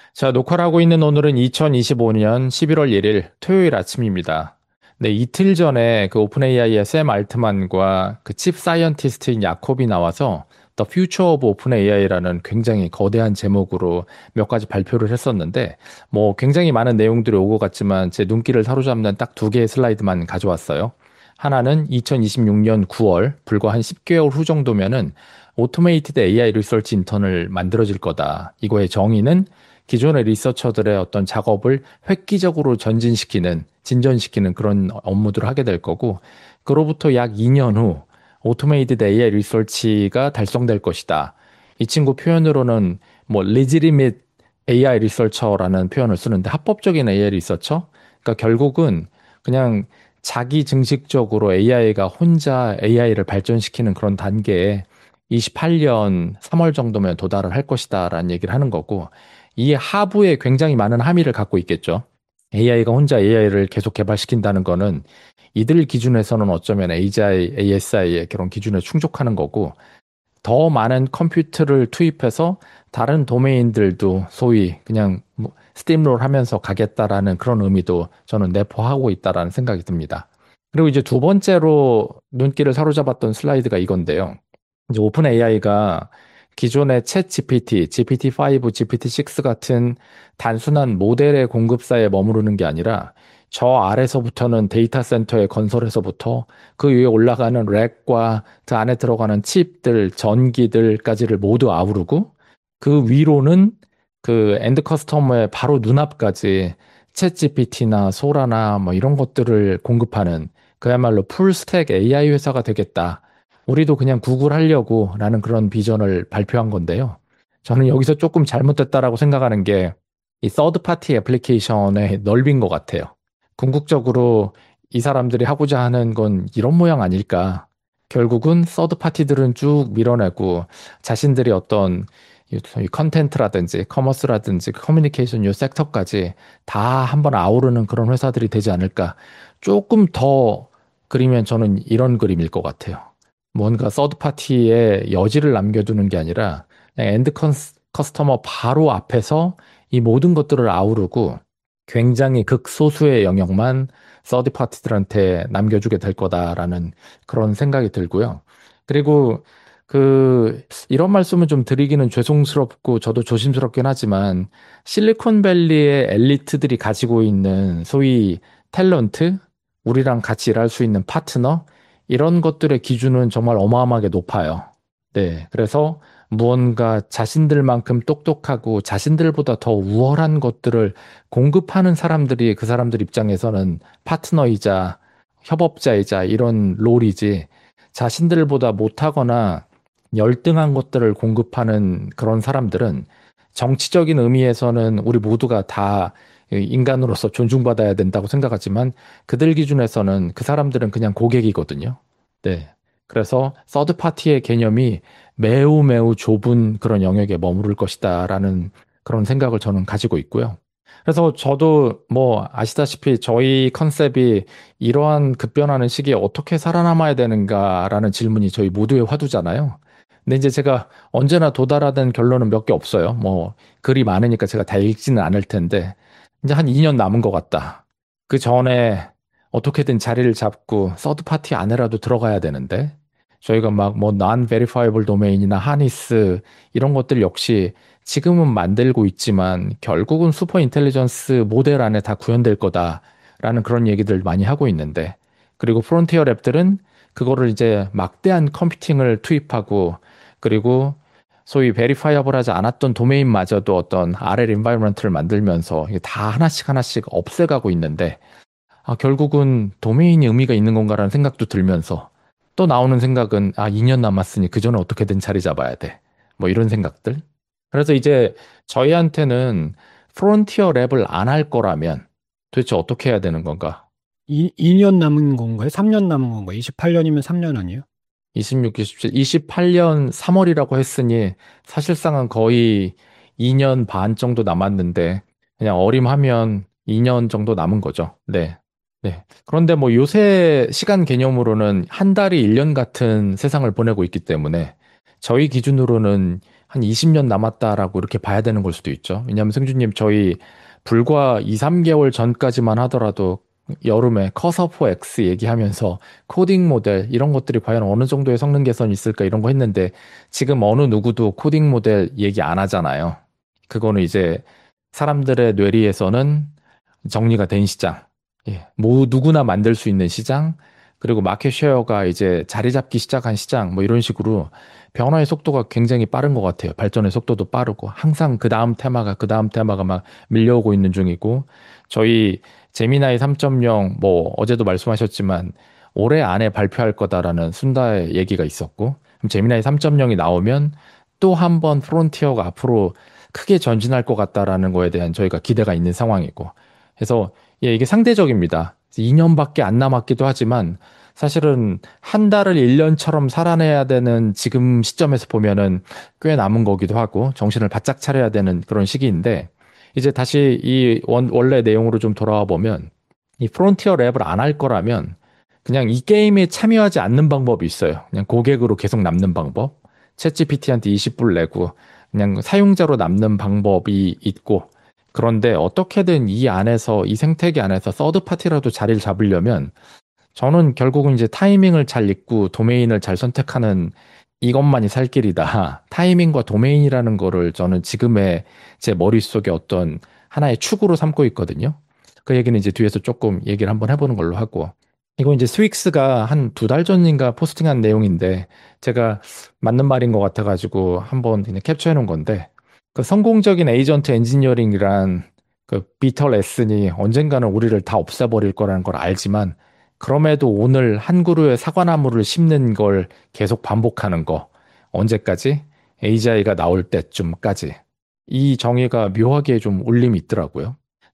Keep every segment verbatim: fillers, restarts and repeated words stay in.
자, 녹화를 하고 있는 오늘은 이천이십오 년 십일월 일 일 토요일 아침입니다. 네, 이틀 전에 그 오픈 에이아이의 샘 알트만과 그 칩 사이언티스트인 야콥이 나와서 The Future of OpenAI라는 굉장히 거대한 제목으로 몇 가지 발표를 했었는데, 뭐 굉장히 많은 내용들이 오고 갔지만 제 눈길을 사로잡는 딱 두 개의 슬라이드만 가져왔어요. 하나는 이천이십육 년 구월, 불과 한 십 개월 후 정도면은 오토메이티드 에이아이 리서치 인턴을 만들어질 거다. 이거의 정의는 기존의 리서처들의 어떤 작업을 획기적으로 전진시키는, 진전시키는 그런 업무들을 하게 될 거고, 그로부터 약 이 년 후 오토메이티드 에이아이 리서치가 달성될 것이다. 이 친구 표현으로는 뭐 legitimate 에이아이 리서처라는 표현을 쓰는데 합법적인 에이아이 리서처? 그러니까 결국은 그냥 자기 증식적으로 에이아이가 혼자 에이아이를 발전시키는 그런 단계에 이십팔 년 삼월 정도면 도달을 할 것이다라는 얘기를 하는 거고, 이 하부에 굉장히 많은 함의를 갖고 있겠죠. 에이아이가 혼자 에이아이를 계속 개발시킨다는 거는 이들 기준에서는 어쩌면 에이지아이, 에이에스아이의 그런 기준에 충족하는 거고, 더 많은 컴퓨터를 투입해서 다른 도메인들도 소위 그냥 뭐 스팀롤 하면서 가겠다라는 그런 의미도 저는 내포하고 있다라는 생각이 듭니다. 그리고 이제 두 번째로 눈길을 사로잡았던 슬라이드가 이건데요. 이제 오픈 에이아이가 기존의 챗 지피티, 지피티 파이브, 지피티 식스 같은 단순한 모델의 공급사에 머무르는 게 아니라 저 아래서부터는 데이터 센터의 건설에서부터 그 위에 올라가는 랙과 그 안에 들어가는 칩들, 전기들까지를 모두 아우르고 그 위로는 그 엔드 커스터머의 바로 눈앞까지 챗 지피티나 소라나 뭐 이런 것들을 공급하는 그야말로 풀스택 에이아이 회사가 되겠다. 우리도 그냥 구글 하려고 라는 그런 비전을 발표한 건데요. 저는 여기서 조금 잘못됐다라고 생각하는 게 이 서드 파티 애플리케이션의 넓인 것 같아요. 궁극적으로 이 사람들이 하고자 하는 건 이런 모양 아닐까. 결국은 서드 파티들은 쭉 밀어내고 자신들이 어떤 이 컨텐트라든지 커머스라든지 커뮤니케이션 요 섹터까지 다 한번 아우르는 그런 회사들이 되지 않을까. 조금 더 그리면 저는 이런 그림일 것 같아요. 뭔가 서드 파티에 여지를 남겨두는 게 아니라 그냥 엔드 컨스- 커스터머 바로 앞에서 이 모든 것들을 아우르고 굉장히 극소수의 영역만 서드 파티들한테 남겨주게 될 거다라는 그런 생각이 들고요. 그리고 그 이런 말씀은 좀 드리기는 죄송스럽고 저도 조심스럽긴 하지만 실리콘밸리의 엘리트들이 가지고 있는 소위 탤런트, 우리랑 같이 일할 수 있는 파트너 이런 것들의 기준은 정말 어마어마하게 높아요. 네. 그래서 무언가 자신들만큼 똑똑하고 자신들보다 더 우월한 것들을 공급하는 사람들이 그 사람들 입장에서는 파트너이자 협업자이자 이런 롤이지 자신들보다 못하거나 열등한 것들을 공급하는 그런 사람들은 정치적인 의미에서는 우리 모두가 다 인간으로서 존중받아야 된다고 생각하지만 그들 기준에서는 그 사람들은 그냥 고객이거든요. 네. 그래서 서드 파티의 개념이 매우 매우 좁은 그런 영역에 머무를 것이다라는 그런 생각을 저는 가지고 있고요. 그래서 저도 뭐 아시다시피 저희 컨셉이 이러한 급변하는 시기에 어떻게 살아남아야 되는가라는 질문이 저희 모두의 화두잖아요. 근데 이제 제가 언제나 도달하는 결론은 몇 개 없어요. 뭐 글이 많으니까 제가 다 읽지는 않을 텐데 이제 한 이 년 남은 것 같다. 그 전에 어떻게든 자리를 잡고 서드 파티 안에라도 들어가야 되는데 저희가 막 뭐 non-verifiable 도메인이나 하니스 이런 것들 역시 지금은 만들고 있지만 결국은 슈퍼 인텔리전스 모델 안에 다 구현될 거다라는 그런 얘기들 많이 하고 있는데 그리고 프론티어 랩들은 그거를 이제 막대한 컴퓨팅을 투입하고 그리고 소위 베리파이어블하지 않았던 도메인마저도 어떤 알엘 인바이러먼트를 만들면서 이게 다 하나씩 하나씩 없애가고 있는데 아, 결국은 도메인이 의미가 있는 건가라는 생각도 들면서 또 나오는 생각은 아, 이 년 남았으니 그 전에 어떻게든 자리 잡아야 돼. 뭐 이런 생각들. 그래서 이제 저희한테는 프론티어 랩을 안 할 거라면 도대체 어떻게 해야 되는 건가? 이, 이 년 남은 건가요? 삼 년 남은 건가요? 이십팔 년이면 삼 년 아니에요? 이십육, 이십칠, 이십팔 년 삼월이라고 했으니 사실상은 거의 이 년 반 정도 남았는데 그냥 어림하면 이 년 정도 남은 거죠. 네. 네. 그런데 뭐 요새 시간 개념으로는 한 달이 일 년 같은 세상을 보내고 있기 때문에 저희 기준으로는 한 이십 년 남았다라고 이렇게 봐야 되는 걸 수도 있죠. 왜냐하면 승주님, 저희 불과 이, 삼 개월 전까지만 하더라도 여름에 커서포 X 얘기하면서 코딩 모델 이런 것들이 과연 어느 정도의 성능 개선이 있을까 이런 거 했는데 지금 어느 누구도 코딩 모델 얘기 안 하잖아요. 그거는 이제 사람들의 뇌리에서는 정리가 된 시장. 예, 뭐 누구나 만들 수 있는 시장. 그리고 마켓 쉐어가 이제 자리 잡기 시작한 시장. 뭐 이런 식으로 변화의 속도가 굉장히 빠른 것 같아요. 발전의 속도도 빠르고 항상 그 다음 테마가 그 다음 테마가 막 밀려오고 있는 중이고 저희 제미나이 삼 점 영 뭐 어제도 말씀하셨지만 올해 안에 발표할 거다라는 순다의 얘기가 있었고 그럼 제미나이 삼 점 영이 나오면 또 한 번 프론티어가 앞으로 크게 전진할 것 같다라는 거에 대한 저희가 기대가 있는 상황이고 그래서 예, 이게 상대적입니다. 이 년밖에 안 남았기도 하지만 사실은 한 달을 일 년처럼 살아내야 되는 지금 시점에서 보면은 꽤 남은 거기도 하고 정신을 바짝 차려야 되는 그런 시기인데 이제 다시 이 원, 원래 내용으로 좀 돌아와 보면 이 프론티어 랩을 안 할 거라면 그냥 이 게임에 참여하지 않는 방법이 있어요. 그냥 고객으로 계속 남는 방법. 챗지피티한테 이십 불 내고 그냥 사용자로 남는 방법이 있고 그런데 어떻게든 이 안에서 이 생태계 안에서 서드 파티라도 자리를 잡으려면 저는 결국은 이제 타이밍을 잘 읽고 도메인을 잘 선택하는 이것만이 살 길이다. 타이밍과 도메인이라는 거를 저는 지금의 제 머릿속에 어떤 하나의 축으로 삼고 있거든요. 그 얘기는 이제 뒤에서 조금 얘기를 한번 해보는 걸로 하고. 이거 이제 스윅스가 한 두 달 전인가 포스팅한 내용인데 제가 맞는 말인 것 같아가지고 한번 그냥 캡처해 놓은 건데 그 성공적인 에이전트 엔지니어링이란 그 비터 레슨이 언젠가는 우리를 다 없애버릴 거라는 걸 알지만 그럼에도 오늘 한 그루의 사과나무를 심는 걸 계속 반복하는 거. 언제까지? 에이지아이가 나올 때쯤까지. 이 정의가 묘하게 좀 울림이 있더라고요.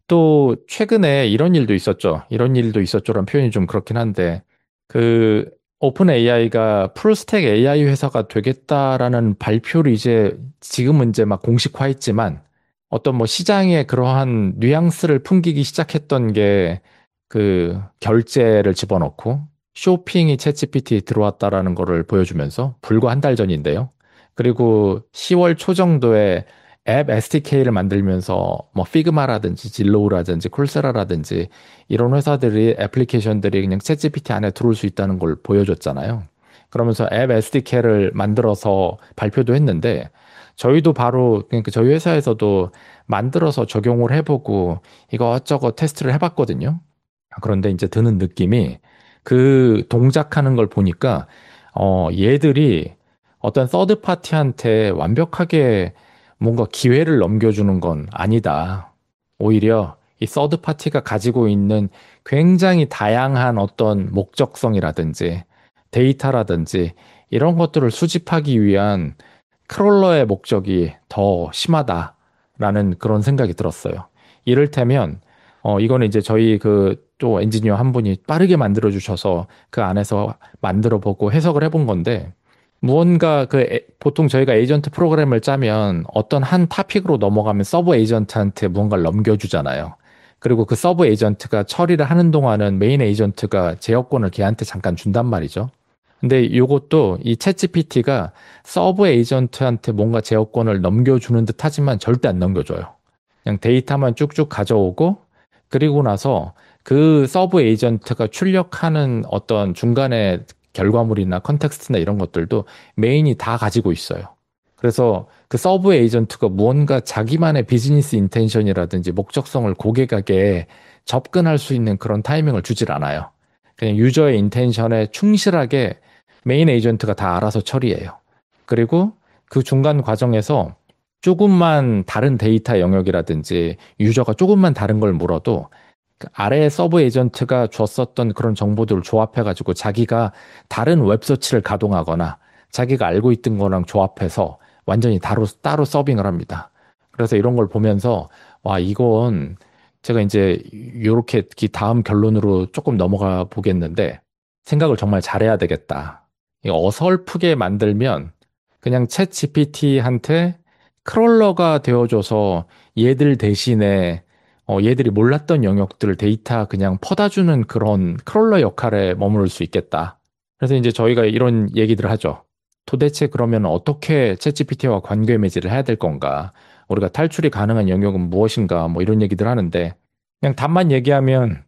또 최근에 이런 일도 있었죠. 이런 일도 있었죠라는 표현이 좀 그렇긴 한데 그 오픈 에이아이가 풀스택 에이아이 회사가 되겠다라는 발표를 이제 지금은 이제 막 공식화했지만 어떤 뭐 시장에 그러한 뉘앙스를 풍기기 시작했던 게 그 결제를 집어넣고 쇼핑이 챗지피티에 들어왔다라는 거를 보여주면서 불과 한 달 전인데요. 그리고 시월 초 정도에 앱 에스디케이를 만들면서 뭐 피그마라든지 진로우라든지 콜세라라든지 이런 회사들이 애플리케이션들이 그냥 챗지피티 안에 들어올 수 있다는 걸 보여줬잖아요. 그러면서 앱 에스디케이를 만들어서 발표도 했는데 저희도 바로 그러니까 저희 회사에서도 만들어서 적용을 해보고 이것저것 테스트를 해봤거든요. 그런데 이제 드는 느낌이 그 동작하는 걸 보니까 어 얘들이 어떤 서드 파티한테 완벽하게 뭔가 기회를 넘겨주는 건 아니다. 오히려 이 서드 파티가 가지고 있는 굉장히 다양한 어떤 목적성이라든지 데이터라든지 이런 것들을 수집하기 위한 크롤러의 목적이 더 심하다라는 그런 생각이 들었어요. 이를테면 어 이거는 이제 저희 그 또 엔지니어 한 분이 빠르게 만들어 주셔서 그 안에서 만들어 보고 해석을 해본 건데 무언가 그 에- 보통 저희가 에이전트 프로그램을 짜면 어떤 한 토픽으로 넘어가면 서브 에이전트한테 무언가를 넘겨주잖아요. 그리고 그 서브 에이전트가 처리를 하는 동안은 메인 에이전트가 제어권을 걔한테 잠깐 준단 말이죠. 근데 요것도 이 챗지피티가 서브 에이전트한테 뭔가 제어권을 넘겨주는 듯 하지만 절대 안 넘겨줘요. 그냥 데이터만 쭉쭉 가져오고 그리고 나서 그 서브 에이전트가 출력하는 어떤 중간에 결과물이나 컨텍스트나 이런 것들도 메인이 다 가지고 있어요. 그래서 그 서브 에이전트가 무언가 자기만의 비즈니스 인텐션이라든지 목적성을 고객에게 접근할 수 있는 그런 타이밍을 주질 않아요. 그냥 유저의 인텐션에 충실하게 메인 에이전트가 다 알아서 처리해요. 그리고 그 중간 과정에서 조금만 다른 데이터 영역이라든지 유저가 조금만 다른 걸 물어도 그 아래 서브 에이전트가 줬었던 그런 정보들을 조합해가지고 자기가 다른 웹서치를 가동하거나 자기가 알고 있던 거랑 조합해서 완전히 따로, 따로 서빙을 합니다. 그래서 이런 걸 보면서 와, 이건 제가 이제 요렇게 다음 결론으로 조금 넘어가 보겠는데 생각을 정말 잘해야 되겠다. 이거 어설프게 만들면 그냥 챗 지피티한테 크롤러가 되어줘서 얘들 대신에 어, 얘들이 몰랐던 영역들 데이터 그냥 퍼다주는 그런 크롤러 역할에 머무를 수 있겠다. 그래서 이제 저희가 이런 얘기들을 하죠. 도대체 그러면 어떻게 챗지피티와 관계 매질을 해야 될 건가? 우리가 탈출이 가능한 영역은 무엇인가? 뭐 이런 얘기들 하는데 그냥 답만 얘기하면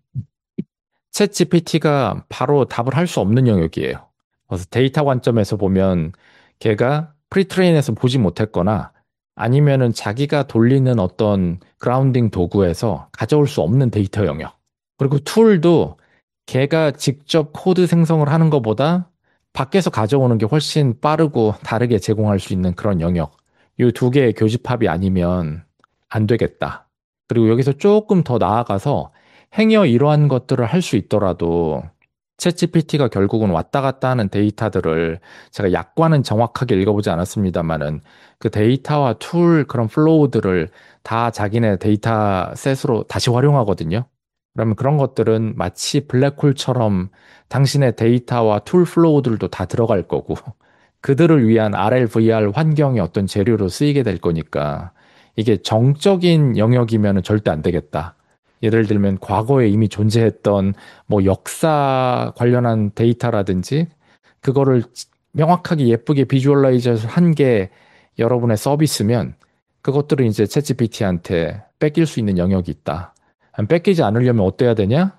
챗지피티가 바로 답을 할 수 없는 영역이에요. 그래서 데이터 관점에서 보면 걔가 프리트레인에서 보지 못했거나 아니면은 자기가 돌리는 어떤 그라운딩 도구에서 가져올 수 없는 데이터 영역. 그리고 툴도 걔가 직접 코드 생성을 하는 것보다 밖에서 가져오는 게 훨씬 빠르고 다르게 제공할 수 있는 그런 영역. 이 두 개의 교집합이 아니면 안 되겠다. 그리고 여기서 조금 더 나아가서 행여 이러한 것들을 할 수 있더라도 챗지피티가 결국은 왔다 갔다 하는 데이터들을 제가 약관은 정확하게 읽어보지 않았습니다만은 그 데이터와 툴 그런 플로우들을 다 자기네 데이터셋으로 다시 활용하거든요. 그러면 그런 것들은 마치 블랙홀처럼 당신의 데이터와 툴 플로우들도 다 들어갈 거고 그들을 위한 알엘, 브이알 환경의 어떤 재료로 쓰이게 될 거니까 이게 정적인 영역이면 절대 안 되겠다. 예를 들면 과거에 이미 존재했던 뭐 역사 관련한 데이터라든지 그거를 명확하게 예쁘게 비주얼라이즈 한 게 여러분의 서비스면 그것들은 이제 챗지피티한테 뺏길 수 있는 영역이 있다. 뺏기지 않으려면 어때야 되냐?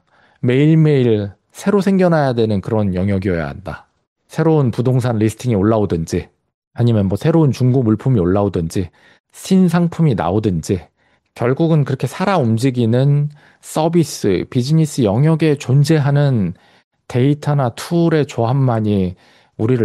매일매일 새로 생겨나야 되는 그런 영역이어야 한다. 새로운 부동산 리스팅이 올라오든지 아니면 뭐 새로운 중고 물품이 올라오든지 신상품이 나오든지 결국은 그렇게 살아 움직이는 서비스, 비즈니스 영역에 존재하는 데이터나 툴의 조합만이 우리를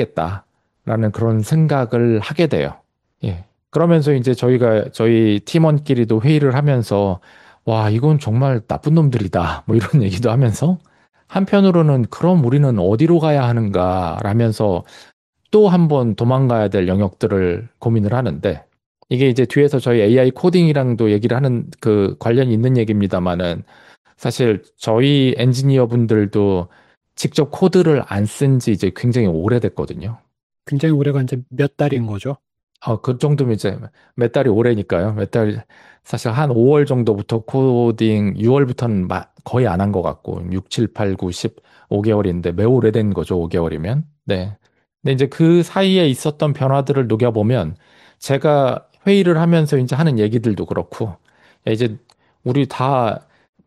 살리겠다라는 그런 생각을 하게 돼요. 예. 그러면서 이제 저희가 저희 팀원끼리도 회의를 하면서 와, 이건 정말 나쁜 놈들이다. 뭐 이런 얘기도 하면서 한편으로는 그럼 우리는 어디로 가야 하는가 라면서 또 한 번 도망가야 될 영역들을 고민을 하는데 이게 이제 뒤에서 저희 에이아이 코딩이랑도 얘기를 하는 그 관련이 있는 얘기입니다만은 사실 저희 엔지니어 분들도 직접 코드를 안 쓴 지 이제 굉장히 오래됐거든요. 굉장히 오래가 이제 몇 달인 거죠. 아, 그 정도면 이제 몇 달이 오래니까요. 몇 달, 사실 한 오월 정도부터 코딩, 유월부터는 거의 안 한 것 같고, 육, 칠, 팔, 구, 십, 오 개월인데 매우 오래된 거죠, 오 개월이면. 네. 근데 이제 그 사이에 있었던 변화들을 녹여보면, 제가 회의를 하면서 이제 하는 얘기들도 그렇고, 야, 이제 우리 다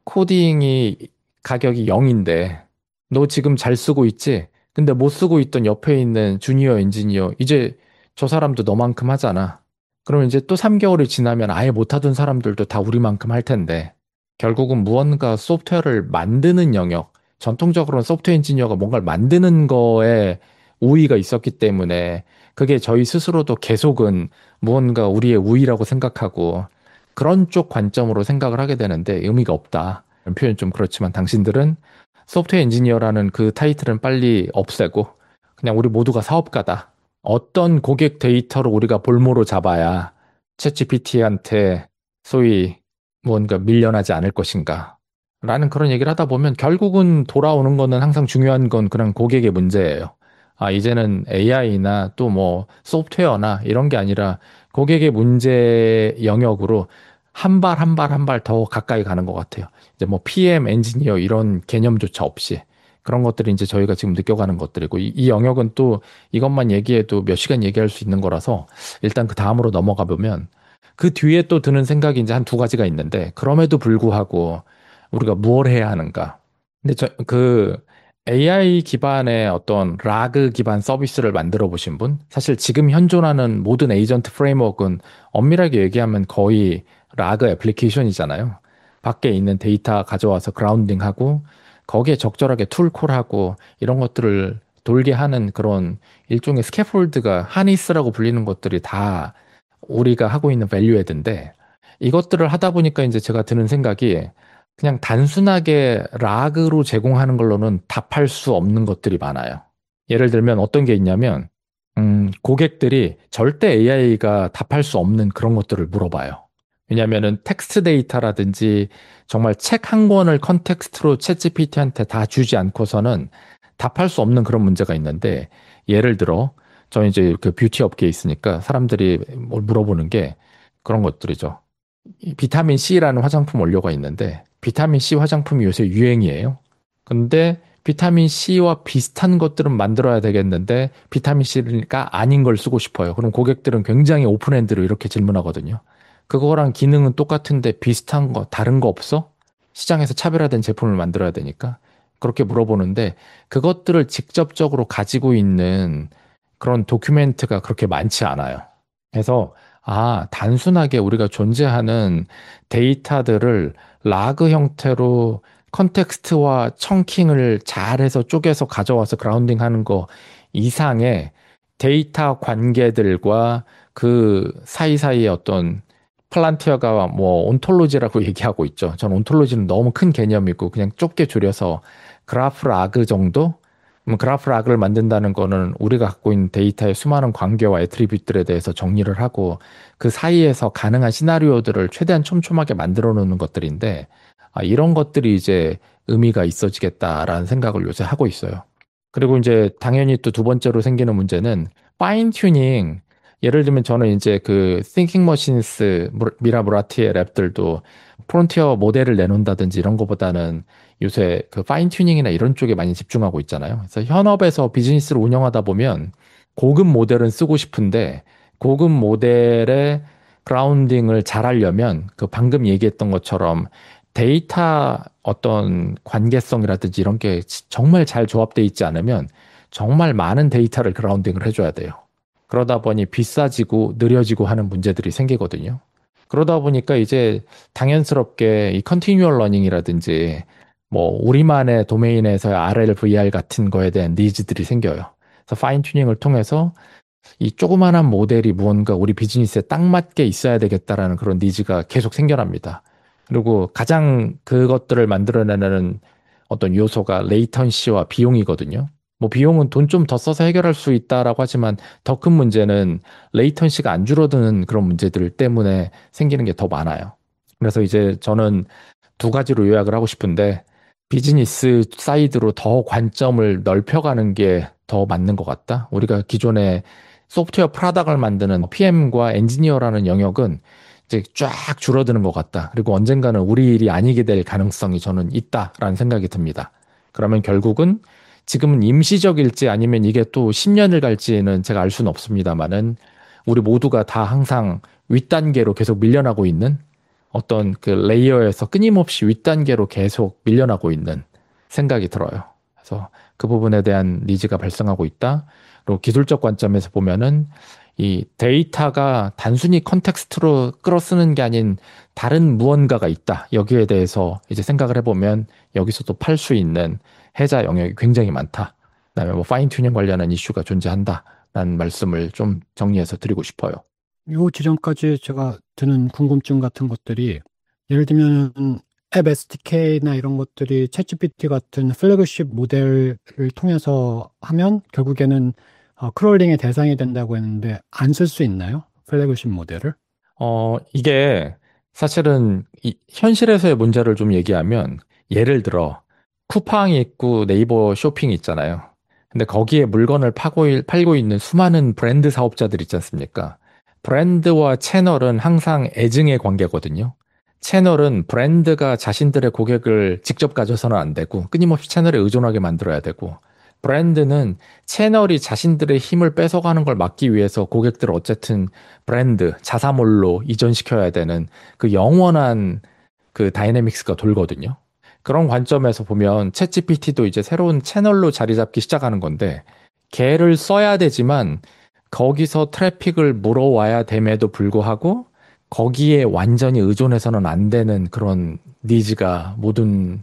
코딩이 가격이 영인데, 너 지금 잘 쓰고 있지? 근데 못 쓰고 있던 옆에 있는 주니어 엔지니어, 이제 저 사람도 너만큼 하잖아. 그러면 이제 또 삼 개월이 지나면 아예 못하던 사람들도 다 우리만큼 할 텐데, 결국은 무언가 소프트웨어를 만드는 영역, 전통적으로는 소프트웨어 엔지니어가 뭔가를 만드는 거에 우위가 있었기 때문에, 그게 저희 스스로도 계속은 무언가 우리의 우위라고 생각하고, 그런 쪽 관점으로 생각을 하게 되는데 의미가 없다. 이런 표현 좀 그렇지만 당신들은 소프트웨어 엔지니어라는 그 타이틀은 빨리 없애고, 그냥 우리 모두가 사업가다. 어떤 고객 데이터를 우리가 볼모로 잡아야 챗지피티한테 소위 무언가 밀려나지 않을 것인가 라는 그런 얘기를 하다 보면 결국은 돌아오는 거는 항상 중요한 건 그냥 고객의 문제예요. 아, 이제는 에이아이나 또 뭐 소프트웨어나 이런 게 아니라 고객의 문제 영역으로 한 발 한 발 한 발 더 가까이 가는 것 같아요. 이제 뭐 피엠, 엔지니어 이런 개념조차 없이 그런 것들이 이제 저희가 지금 느껴가는 것들이고 이, 이 영역은 또 이것만 얘기해도 몇 시간 얘기할 수 있는 거라서 일단 그 다음으로 넘어가 보면 그 뒤에 또 드는 생각이 이제 한 두 가지가 있는데 그럼에도 불구하고 우리가 무엇 해야 하는가? 근데 저 그 에이아이 기반의 어떤 라그 기반 서비스를 만들어 보신 분? 사실 지금 현존하는 모든 에이전트 프레임워크는 엄밀하게 얘기하면 거의 라그 애플리케이션이잖아요. 밖에 있는 데이터 가져와서 그라운딩하고 거기에 적절하게 툴콜하고 이런 것들을 돌게 하는 그런 일종의 스캐폴드가 하니스라고 불리는 것들이 다 우리가 하고 있는 밸류 애드인데 이것들을 하다 보니까 이제 제가 드는 생각이 그냥 단순하게 락으로 제공하는 걸로는 답할 수 없는 것들이 많아요. 예를 들면 어떤 게 있냐면 음, 고객들이 절대 에이아이가 답할 수 없는 그런 것들을 물어봐요. 왜냐하면은 텍스트 데이터라든지 정말 책 한 권을 컨텍스트로 챗지피티한테 다 주지 않고서는 답할 수 없는 그런 문제가 있는데 예를 들어 저 이제 그 뷰티 업계에 있으니까 사람들이 뭘 물어보는 게 그런 것들이죠. 이 비타민 C라는 화장품 원료가 있는데 비타민 C 화장품이 요새 유행이에요. 근데 비타민 C와 비슷한 것들은 만들어야 되겠는데 비타민 C가 아닌 걸 쓰고 싶어요. 그럼 고객들은 굉장히 오픈핸드로 이렇게 질문하거든요. 그거랑 기능은 똑같은데 비슷한 거, 다른 거 없어? 시장에서 차별화된 제품을 만들어야 되니까. 그렇게 물어보는데 그것들을 직접적으로 가지고 있는 그런 도큐멘트가 그렇게 많지 않아요. 그래서 아, 단순하게 우리가 존재하는 데이터들을 라그 형태로 컨텍스트와 청킹을 잘해서 쪼개서 가져와서 그라운딩 하는 거 이상의 데이터 관계들과 그 사이사이의 어떤 플란티어가 뭐 온톨로지라고 얘기하고 있죠. 전 온톨로지는 너무 큰 개념이고 그냥 좁게 줄여서 그래프 라그 정도? 음, 그래프 라그를 만든다는 거는 우리가 갖고 있는 데이터의 수많은 관계와 애트리뷰트들에 대해서 정리를 하고 그 사이에서 가능한 시나리오들을 최대한 촘촘하게 만들어 놓는 것들인데 아, 이런 것들이 이제 의미가 있어지겠다라는 생각을 요새 하고 있어요. 그리고 이제 당연히 또 두 번째로 생기는 문제는 파인 튜닝. 예를 들면 저는 이제 그 Thinking Machines, 미라 무라티의 랩들도 프론티어 모델을 내놓는다든지 이런 거보다는 요새 그 파인 튜닝이나 이런 쪽에 많이 집중하고 있잖아요. 그래서 현업에서 비즈니스를 운영하다 보면 고급 모델은 쓰고 싶은데 고급 모델의 그라운딩을 잘 하려면 그 방금 얘기했던 것처럼 데이터 어떤 관계성이라든지 이런 게 정말 잘 조합되어 있지 않으면 정말 많은 데이터를 그라운딩을 해줘야 돼요. 그러다 보니 비싸지고 느려지고 하는 문제들이 생기거든요. 그러다 보니까 이제 당연스럽게 이 컨티뉴얼 러닝이라든지 뭐 우리만의 도메인에서의 알엘, 브이알 같은 거에 대한 니즈들이 생겨요. 그래서 파인 튜닝을 통해서 이 조그만한 모델이 무언가 우리 비즈니스에 딱 맞게 있어야 되겠다라는 그런 니즈가 계속 생겨납니다. 그리고 가장 그것들을 만들어내는 어떤 요소가 레이턴시와 비용이거든요. 뭐 비용은 돈 좀 더 써서 해결할 수 있다라고 하지만 더 큰 문제는 레이턴시가 안 줄어드는 그런 문제들 때문에 생기는 게 더 많아요. 그래서 이제 저는 두 가지로 요약을 하고 싶은데 비즈니스 사이드로 더 관점을 넓혀가는 게 더 맞는 것 같다. 우리가 기존에 소프트웨어 프로덕트를 만드는 피엠과 엔지니어라는 영역은 이제 쫙 줄어드는 것 같다. 그리고 언젠가는 우리 일이 아니게 될 가능성이 저는 있다라는 생각이 듭니다. 그러면 결국은 지금은 임시적일지 아니면 이게 또 십 년을 갈지는 제가 알 수는 없습니다만은 우리 모두가 다 항상 윗단계로 계속 밀려나고 있는 어떤 그 레이어에서 끊임없이 윗단계로 계속 밀려나고 있는 생각이 들어요. 그래서 그 부분에 대한 니즈가 발생하고 있다. 그리고 기술적 관점에서 보면은 이 데이터가 단순히 컨텍스트로 끌어쓰는 게 아닌 다른 무언가가 있다. 여기에 대해서 이제 생각을 해보면 여기서도 팔 수 있는 해자 영역이 굉장히 많다. 그다음에 뭐 파인 튜닝 관련한 이슈가 존재한다라는 말씀을 좀 정리해서 드리고 싶어요. 요 지점까지 제가 드는 궁금증 같은 것들이 예를 들면 앱 에스디케이나 이런 것들이 챗지피티 같은 플래그십 모델을 통해서 하면 결국에는 어, 크롤링의 대상이 된다고 했는데 안 쓸 수 있나요? 플래그십 모델을? 어, 이게 사실은 이 현실에서의 문제를 좀 얘기하면 예를 들어 쿠팡이 있고 네이버 쇼핑이 있잖아요. 근데 거기에 물건을 파고, 팔고 있는 수많은 브랜드 사업자들 있지 않습니까? 브랜드와 채널은 항상 애증의 관계거든요. 채널은 브랜드가 자신들의 고객을 직접 가져서는 안 되고 끊임없이 채널에 의존하게 만들어야 되고 브랜드는 채널이 자신들의 힘을 뺏어가는 걸 막기 위해서 고객들을 어쨌든 브랜드, 자사몰로 이전시켜야 되는 그 영원한 그 다이내믹스가 돌거든요. 그런 관점에서 보면 챗지피티도 이제 새로운 채널로 자리 잡기 시작하는 건데 걔를 써야 되지만 거기서 트래픽을 물어와야 됨에도 불구하고 거기에 완전히 의존해서는 안 되는 그런 니즈가 모든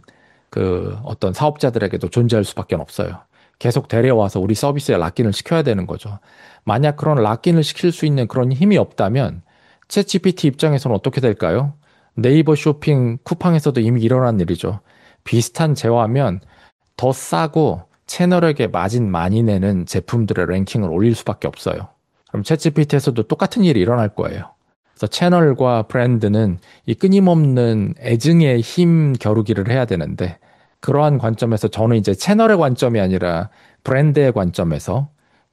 그 어떤 사업자들에게도 존재할 수밖에 없어요. 계속 데려와서 우리 서비스에 락인을 시켜야 되는 거죠. 만약 그런 락인을 시킬 수 있는 그런 힘이 없다면 챗지피티 입장에서는 어떻게 될까요? 네이버 쇼핑, 쿠팡에서도 이미 일어난 일이죠. 비슷한 제어하면 더 싸고 채널에게 마진 많이 내는 제품들의 랭킹을 올릴 수밖에 없어요. 그럼 챗지피티에서도 똑같은 일이 일어날 거예요. 그래서 채널과 브랜드는 이 끊임없는 애증의 힘 겨루기를 해야 되는데 그러한 관점에서 저는 이제 채널의 관점이 아니라 브랜드의 관점에서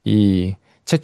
이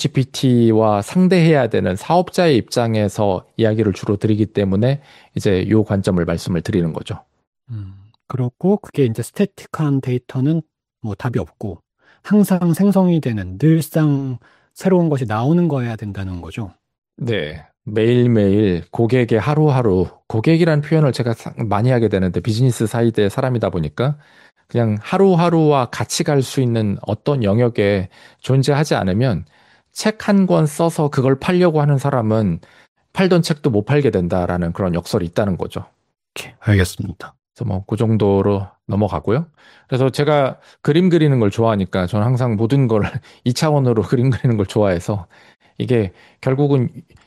챗지피티와 상대해야 되는 사업자의 입장에서 이야기를 주로 드리기 때문에 이제 이 관점을 말씀을 드리는 거죠. 음, 그렇고 그게 이제 스태틱한 데이터는 뭐 답이 없고 항상 생성이 되는 늘상 새로운 것이 나오는 거여야 된다는 거죠. 네. 매일매일 고객의 하루하루, 고객이라는 표현을 제가 사- 많이 하게 되는데 비즈니스 사이드의 사람이다 보니까 그냥 하루하루와 같이 갈 수 있는 어떤 영역에 존재하지 않으면 책 한 권 써서 그걸 팔려고 하는 사람은 팔던 책도 못 팔게 된다라는 그런 역설이 있다는 거죠. 오케이, 알겠습니다. 그래서 뭐 그 정도로 넘어가고요. 그래서 제가 그림 그리는 걸 좋아하니까 저는 항상 모든 걸 이 차원으로 그림 그리는 걸 좋아해서 이게 결국은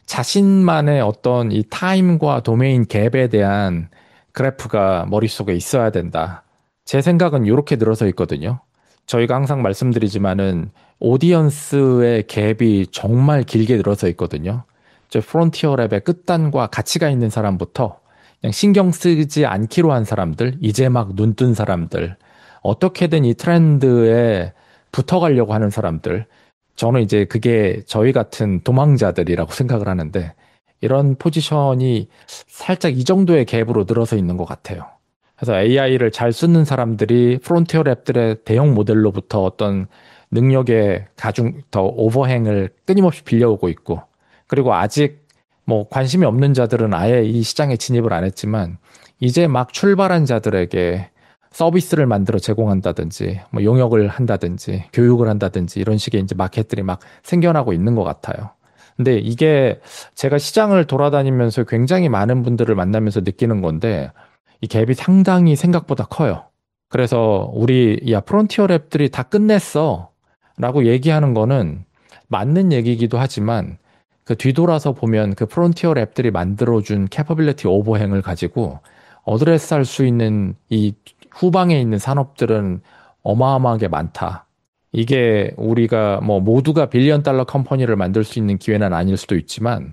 자신만의 어떤 이 타임과 도메인 갭에 대한 그래프가 머릿속에 있어야 된다. 제 생각은 이렇게 늘어서 있거든요. 저희가 항상 말씀드리지만은 오디언스의 갭이 정말 길게 늘어서 있거든요. 저 프론티어 랩의 끝단과 가치가 있는 사람부터 그냥 신경 쓰지 않기로 한 사람들, 이제 막 눈 뜬 사람들, 어떻게든 이 트렌드에 붙어가려고 하는 사람들, 저는 이제 그게 저희 같은 도망자들이라고 생각을 하는데, 이런 포지션이 살짝 이 정도의 갭으로 늘어서 있는 것 같아요. 그래서 에이아이를 잘 쓰는 사람들이 프론티어 랩들의 대형 모델로부터 어떤 능력의 가중, 더 오버행을 끊임없이 빌려오고 있고, 그리고 아직 뭐 관심이 없는 자들은 아예 이 시장에 진입을 안 했지만 이제 막 출발한 자들에게 서비스를 만들어 제공한다든지 뭐 용역을 한다든지 교육을 한다든지 이런 식의 이제 마켓들이 막 생겨나고 있는 것 같아요. 근데 이게 제가 시장을 돌아다니면서 굉장히 많은 분들을 만나면서 느끼는 건데 이 갭이 상당히 생각보다 커요. 그래서 우리 야 프론티어 랩들이 다 끝냈어 라고 얘기하는 거는 맞는 얘기이기도 하지만 그 뒤돌아서 보면 그 프론티어 랩들이 만들어준 캐퍼빌리티 오버행을 가지고 어드레스 할 수 있는 이 후방에 있는 산업들은 어마어마하게 많다. 이게 우리가 뭐 모두가 빌리언 달러 컴퍼니를 만들 수 있는 기회는 아닐 수도 있지만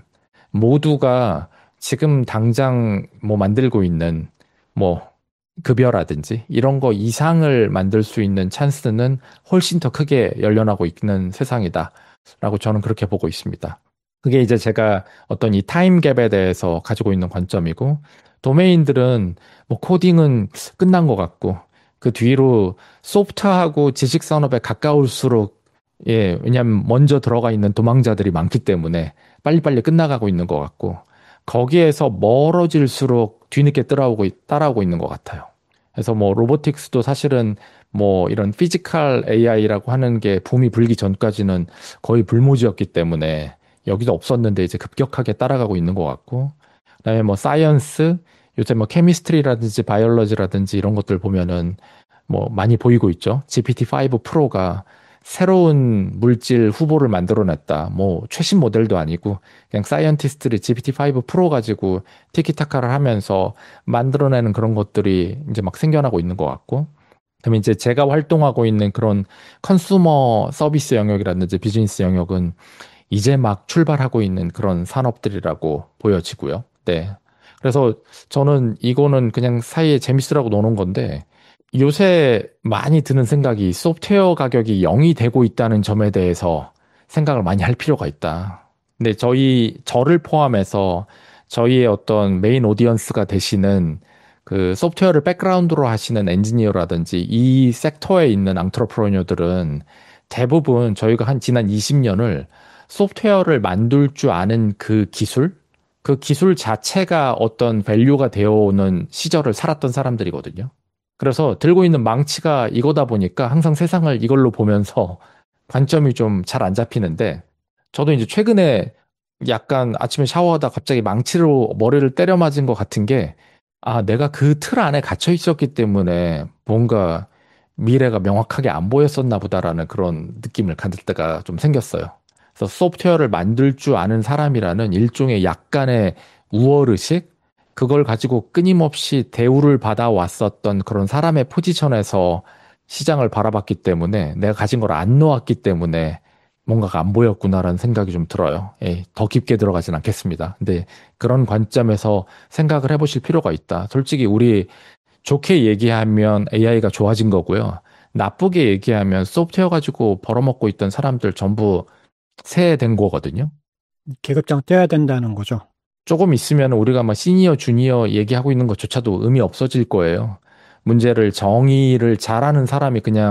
모두가 지금 당장 뭐 만들고 있는 뭐 급여라든지 이런 거 이상을 만들 수 있는 찬스는 훨씬 더 크게 열려나고 있는 세상이다. 라고 저는 그렇게 보고 있습니다. 그게 이제 제가 어떤 이 타임 갭에 대해서 가지고 있는 관점이고, 도메인들은 뭐 코딩은 끝난 것 같고, 그 뒤로 소프트하고 지식 산업에 가까울수록, 예, 왜냐면 먼저 들어가 있는 도망자들이 많기 때문에 빨리빨리 끝나가고 있는 것 같고, 거기에서 멀어질수록 뒤늦게 따라오고, 있- 따라오고 있는 것 같아요. 그래서 뭐 로보틱스도 사실은 뭐 이런 피지컬 에이아이라고 하는 게 붐이 불기 전까지는 거의 불모지였기 때문에 여기도 없었는데 이제 급격하게 따라가고 있는 것 같고, 그다음에 뭐 사이언스, 요새 뭐 케미스트리라든지 바이올로지라든지 이런 것들 보면은 뭐 많이 보이고 있죠. 지피티 파이브 프로가 새로운 물질 후보를 만들어냈다. 뭐 최신 모델도 아니고 그냥 사이언티스트들이 지피티 파이브 프로 가지고 티키타카를 하면서 만들어내는 그런 것들이 이제 막 생겨나고 있는 것 같고, 그럼 이제 제가 활동하고 있는 그런 컨슈머 서비스 영역이라든지 비즈니스 영역은 이제 막 출발하고 있는 그런 산업들이라고 보여지고요. 네. 그래서 저는 이거는 그냥 사이에 재밌으라고 노는 건데 요새 많이 드는 생각이 소프트웨어 가격이 영이 되고 있다는 점에 대해서 생각을 많이 할 필요가 있다. 근데 저희, 저를 포함해서 저희의 어떤 메인 오디언스가 되시는 그 소프트웨어를 백그라운드로 하시는 엔지니어라든지 이 섹터에 있는 앙트러프로녀들은 대부분 저희가 한 지난 이십 년을 소프트웨어를 만들 줄 아는 그 기술, 그 기술 자체가 어떤 밸류가 되어 오는 시절을 살았던 사람들이거든요. 그래서 들고 있는 망치가 이거다 보니까 항상 세상을 이걸로 보면서 관점이 좀 잘 안 잡히는데, 저도 이제 최근에 약간 아침에 샤워하다 갑자기 망치로 머리를 때려 맞은 것 같은 게, 아, 내가 그 틀 안에 갇혀 있었기 때문에 뭔가 미래가 명확하게 안 보였었나 보다라는 그런 느낌을 가질 때가 좀 생겼어요. 그래서 소프트웨어를 만들 줄 아는 사람이라는 일종의 약간의 우월의식? 그걸 가지고 끊임없이 대우를 받아왔었던 그런 사람의 포지션에서 시장을 바라봤기 때문에 내가 가진 걸 안 놓았기 때문에 뭔가가 안 보였구나라는 생각이 좀 들어요. 예, 더 깊게 들어가진 않겠습니다. 근데 그런 관점에서 생각을 해보실 필요가 있다. 솔직히 우리 좋게 얘기하면 에이아이가 좋아진 거고요. 나쁘게 얘기하면 소프트웨어 가지고 벌어먹고 있던 사람들 전부 새해된 거거든요. 계급장 떼야 된다는 거죠. 조금 있으면 우리가 막 시니어, 주니어 얘기하고 있는 것조차도 의미 없어질 거예요. 문제를 정의를 잘하는 사람이 그냥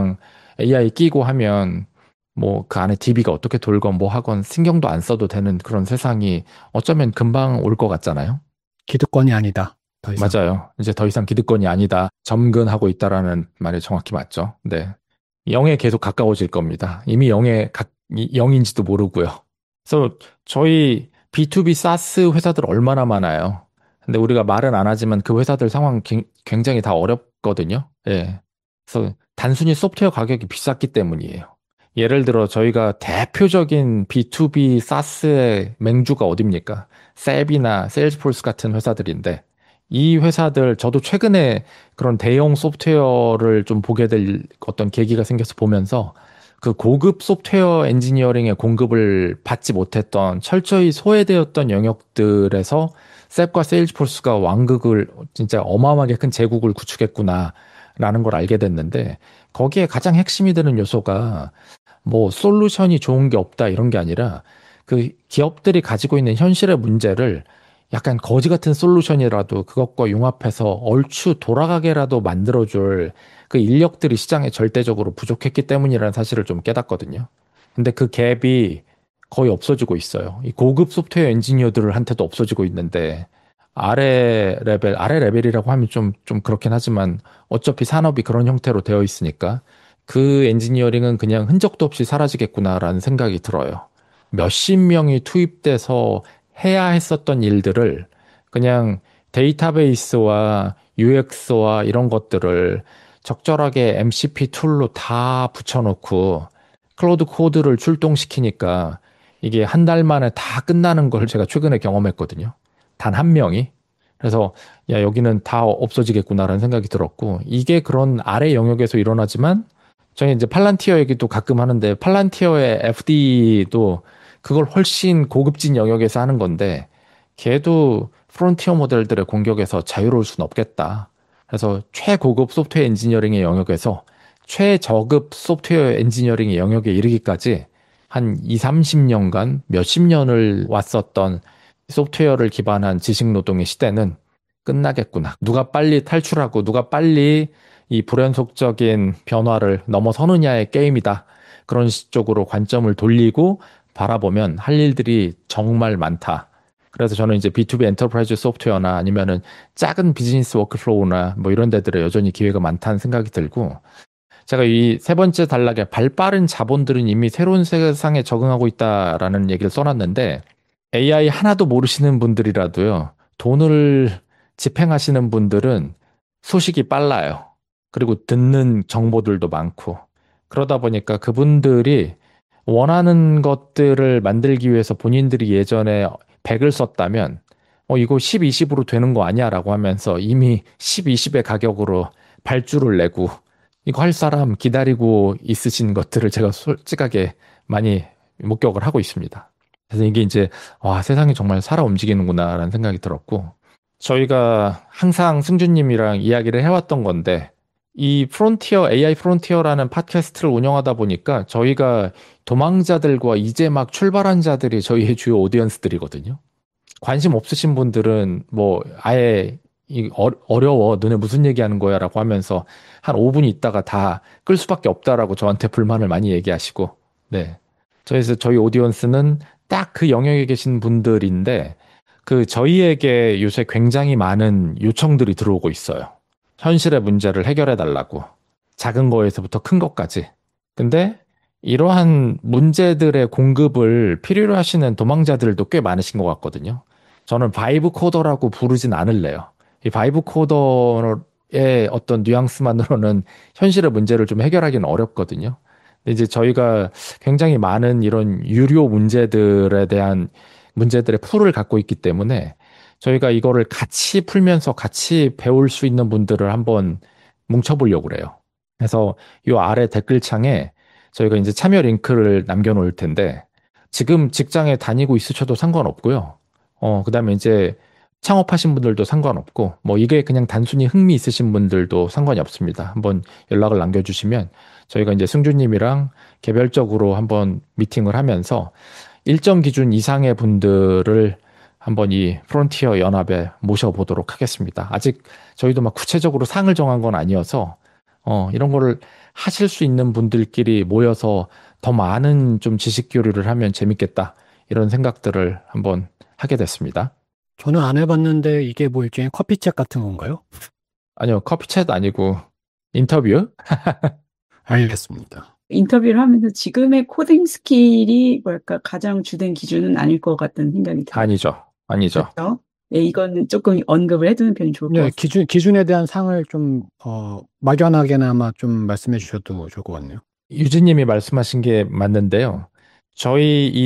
에이아이 끼고 하면 뭐 그 안에 디비가 어떻게 돌건 뭐 하건 신경도 안 써도 되는 그런 세상이 어쩌면 금방 올 것 같잖아요. 기득권이 아니다. 더 이상. 맞아요. 이제 더 이상 기득권이 아니다. 점근하고 있다라는 말이 정확히 맞죠. 네. 영에 계속 가까워질 겁니다. 이미 영에 가, 영인지도 모르고요. 그래서 저희 비투비 사스 회사들 얼마나 많아요. 근데 우리가 말은 안 하지만 그 회사들 상황 굉장히 다 어렵거든요. 예. 그래서 단순히 소프트웨어 가격이 비쌌기 때문이에요. 예를 들어 저희가 대표적인 비투비 사스의 맹주가 어딥니까? 셉이나 세일즈포스 같은 회사들인데 이 회사들 저도 최근에 그런 대형 소프트웨어를 좀 보게 될 어떤 계기가 생겨서 보면서 그 고급 소프트웨어 엔지니어링의 공급을 받지 못했던 철저히 소외되었던 영역들에서 셉과 세일즈포스가 왕국을 진짜 어마어마하게 큰 제국을 구축했구나라는 걸 알게 됐는데 거기에 가장 핵심이 되는 요소가 뭐 솔루션이 좋은 게 없다 이런 게 아니라 그 기업들이 가지고 있는 현실의 문제를 약간 거지 같은 솔루션이라도 그것과 융합해서 얼추 돌아가게라도 만들어줄 그 인력들이 시장에 절대적으로 부족했기 때문이라는 사실을 좀 깨닫거든요. 근데 그 갭이 거의 없어지고 있어요. 이 고급 소프트웨어 엔지니어들한테도 없어지고 있는데 아래 레벨, 아래 레벨이라고 하면 좀, 좀 그렇긴 하지만 어차피 산업이 그런 형태로 되어 있으니까 그 엔지니어링은 그냥 흔적도 없이 사라지겠구나라는 생각이 들어요. 몇십 명이 투입돼서 해야 했었던 일들을 그냥 데이터베이스와 유엑스와 이런 것들을 적절하게 엠씨피 툴로 다 붙여놓고 클로드 코드를 출동시키니까 이게 한 달 만에 다 끝나는 걸 제가 최근에 경험했거든요. 단 한 명이. 그래서 야 여기는 다 없어지겠구나라는 생각이 들었고 이게 그런 아래 영역에서 일어나지만 저희 이제 팔란티어 얘기도 가끔 하는데 팔란티어의 에프디도 그걸 훨씬 고급진 영역에서 하는 건데 걔도 프론티어 모델들의 공격에서 자유로울 수는 없겠다. 그래서 최고급 소프트웨어 엔지니어링의 영역에서 최저급 소프트웨어 엔지니어링의 영역에 이르기까지 한 이, 삼십 년간 몇십 년을 왔었던 소프트웨어를 기반한 지식노동의 시대는 끝나겠구나. 누가 빨리 탈출하고 누가 빨리 이 불연속적인 변화를 넘어서느냐의 게임이다. 그런 쪽으로 관점을 돌리고 바라보면 할 일들이 정말 많다. 그래서 저는 이제 비투비 엔터프라이즈 소프트웨어나 아니면은 작은 비즈니스 워크플로우나 뭐 이런 데들에 여전히 기회가 많다는 생각이 들고 제가 이 세 번째 단락에 발빠른 자본들은 이미 새로운 세상에 적응하고 있다라는 얘기를 써놨는데 에이아이 하나도 모르시는 분들이라도요. 돈을 집행하시는 분들은 소식이 빨라요. 그리고 듣는 정보들도 많고 그러다 보니까 그분들이 원하는 것들을 만들기 위해서 본인들이 예전에 백을 썼다면 어 이거 십, 이십으로 되는 거 아니야 라고 하면서 이미 십, 이십의 가격으로 발주를 내고 이거 할 사람 기다리고 있으신 것들을 제가 솔직하게 많이 목격을 하고 있습니다. 그래서 이게 이제 와 세상이 정말 살아 움직이는구나 라는 생각이 들었고 저희가 항상 승준님이랑 이야기를 해왔던 건데 이 프론티어, 에이아이 프론티어라는 팟캐스트를 운영하다 보니까 저희가 도망자들과 이제 막 출발한 자들이 저희의 주요 오디언스들이거든요. 관심 없으신 분들은 뭐 아예 이 어, 어려워 너네 무슨 얘기하는 거야 라고 하면서 한 오 분 있다가 다 끌 수밖에 없다라고 저한테 불만을 많이 얘기하시고 네. 그래서 저희 오디언스는 딱 그 영역에 계신 분들인데 그 저희에게 요새 굉장히 많은 요청들이 들어오고 있어요. 현실의 문제를 해결해 달라고. 작은 거에서부터 큰 것까지. 근데 이러한 문제들의 공급을 필요로 하시는 도망자들도 꽤 많으신 것 같거든요. 저는 바이브 코더라고 부르진 않을래요. 이 바이브 코더의 어떤 뉘앙스만으로는 현실의 문제를 좀 해결하기는 어렵거든요. 근데 이제 저희가 굉장히 많은 이런 유료 문제들에 대한 문제들의 풀을 갖고 있기 때문에 저희가 이거를 같이 풀면서 같이 배울 수 있는 분들을 한번 뭉쳐보려고 그래요. 그래서 이 아래 댓글창에 저희가 이제 참여 링크를 남겨놓을 텐데 지금 직장에 다니고 있으셔도 상관없고요. 어, 그 다음에 이제 창업하신 분들도 상관없고 뭐 이게 그냥 단순히 흥미 있으신 분들도 상관이 없습니다. 한번 연락을 남겨주시면 저희가 이제 승주님이랑 개별적으로 한번 미팅을 하면서 일정 기준 이상의 분들을 한번 이 프론티어 연합에 모셔보도록 하겠습니다. 아직 저희도 막 구체적으로 상을 정한 건 아니어서 어, 이런 거를 하실 수 있는 분들끼리 모여서 더 많은 좀 지식 교류를 하면 재밌겠다. 이런 생각들을 한번 하게 됐습니다. 저는 안 해봤는데 이게 뭐 일종의 커피챗 같은 건가요? 아니요, 커피챗 아니고 인터뷰? 알겠습니다. 인터뷰를 하면서 지금의 코딩 스킬이 뭐랄까 가장 주된 기준은 아닐 것 같다는 생각이 들어요. 아니죠. 아니죠. 그렇죠? 네, 이거는 조금 언급을 해두는 편이 좋을 것 네, 같습니다. 기준, 기준에 대한 상을 좀, 어, 막연하게나마 좀 말씀해 주셔도 좋을 것 같네요. 유진님이 말씀하신 게 맞는데요. 저희 이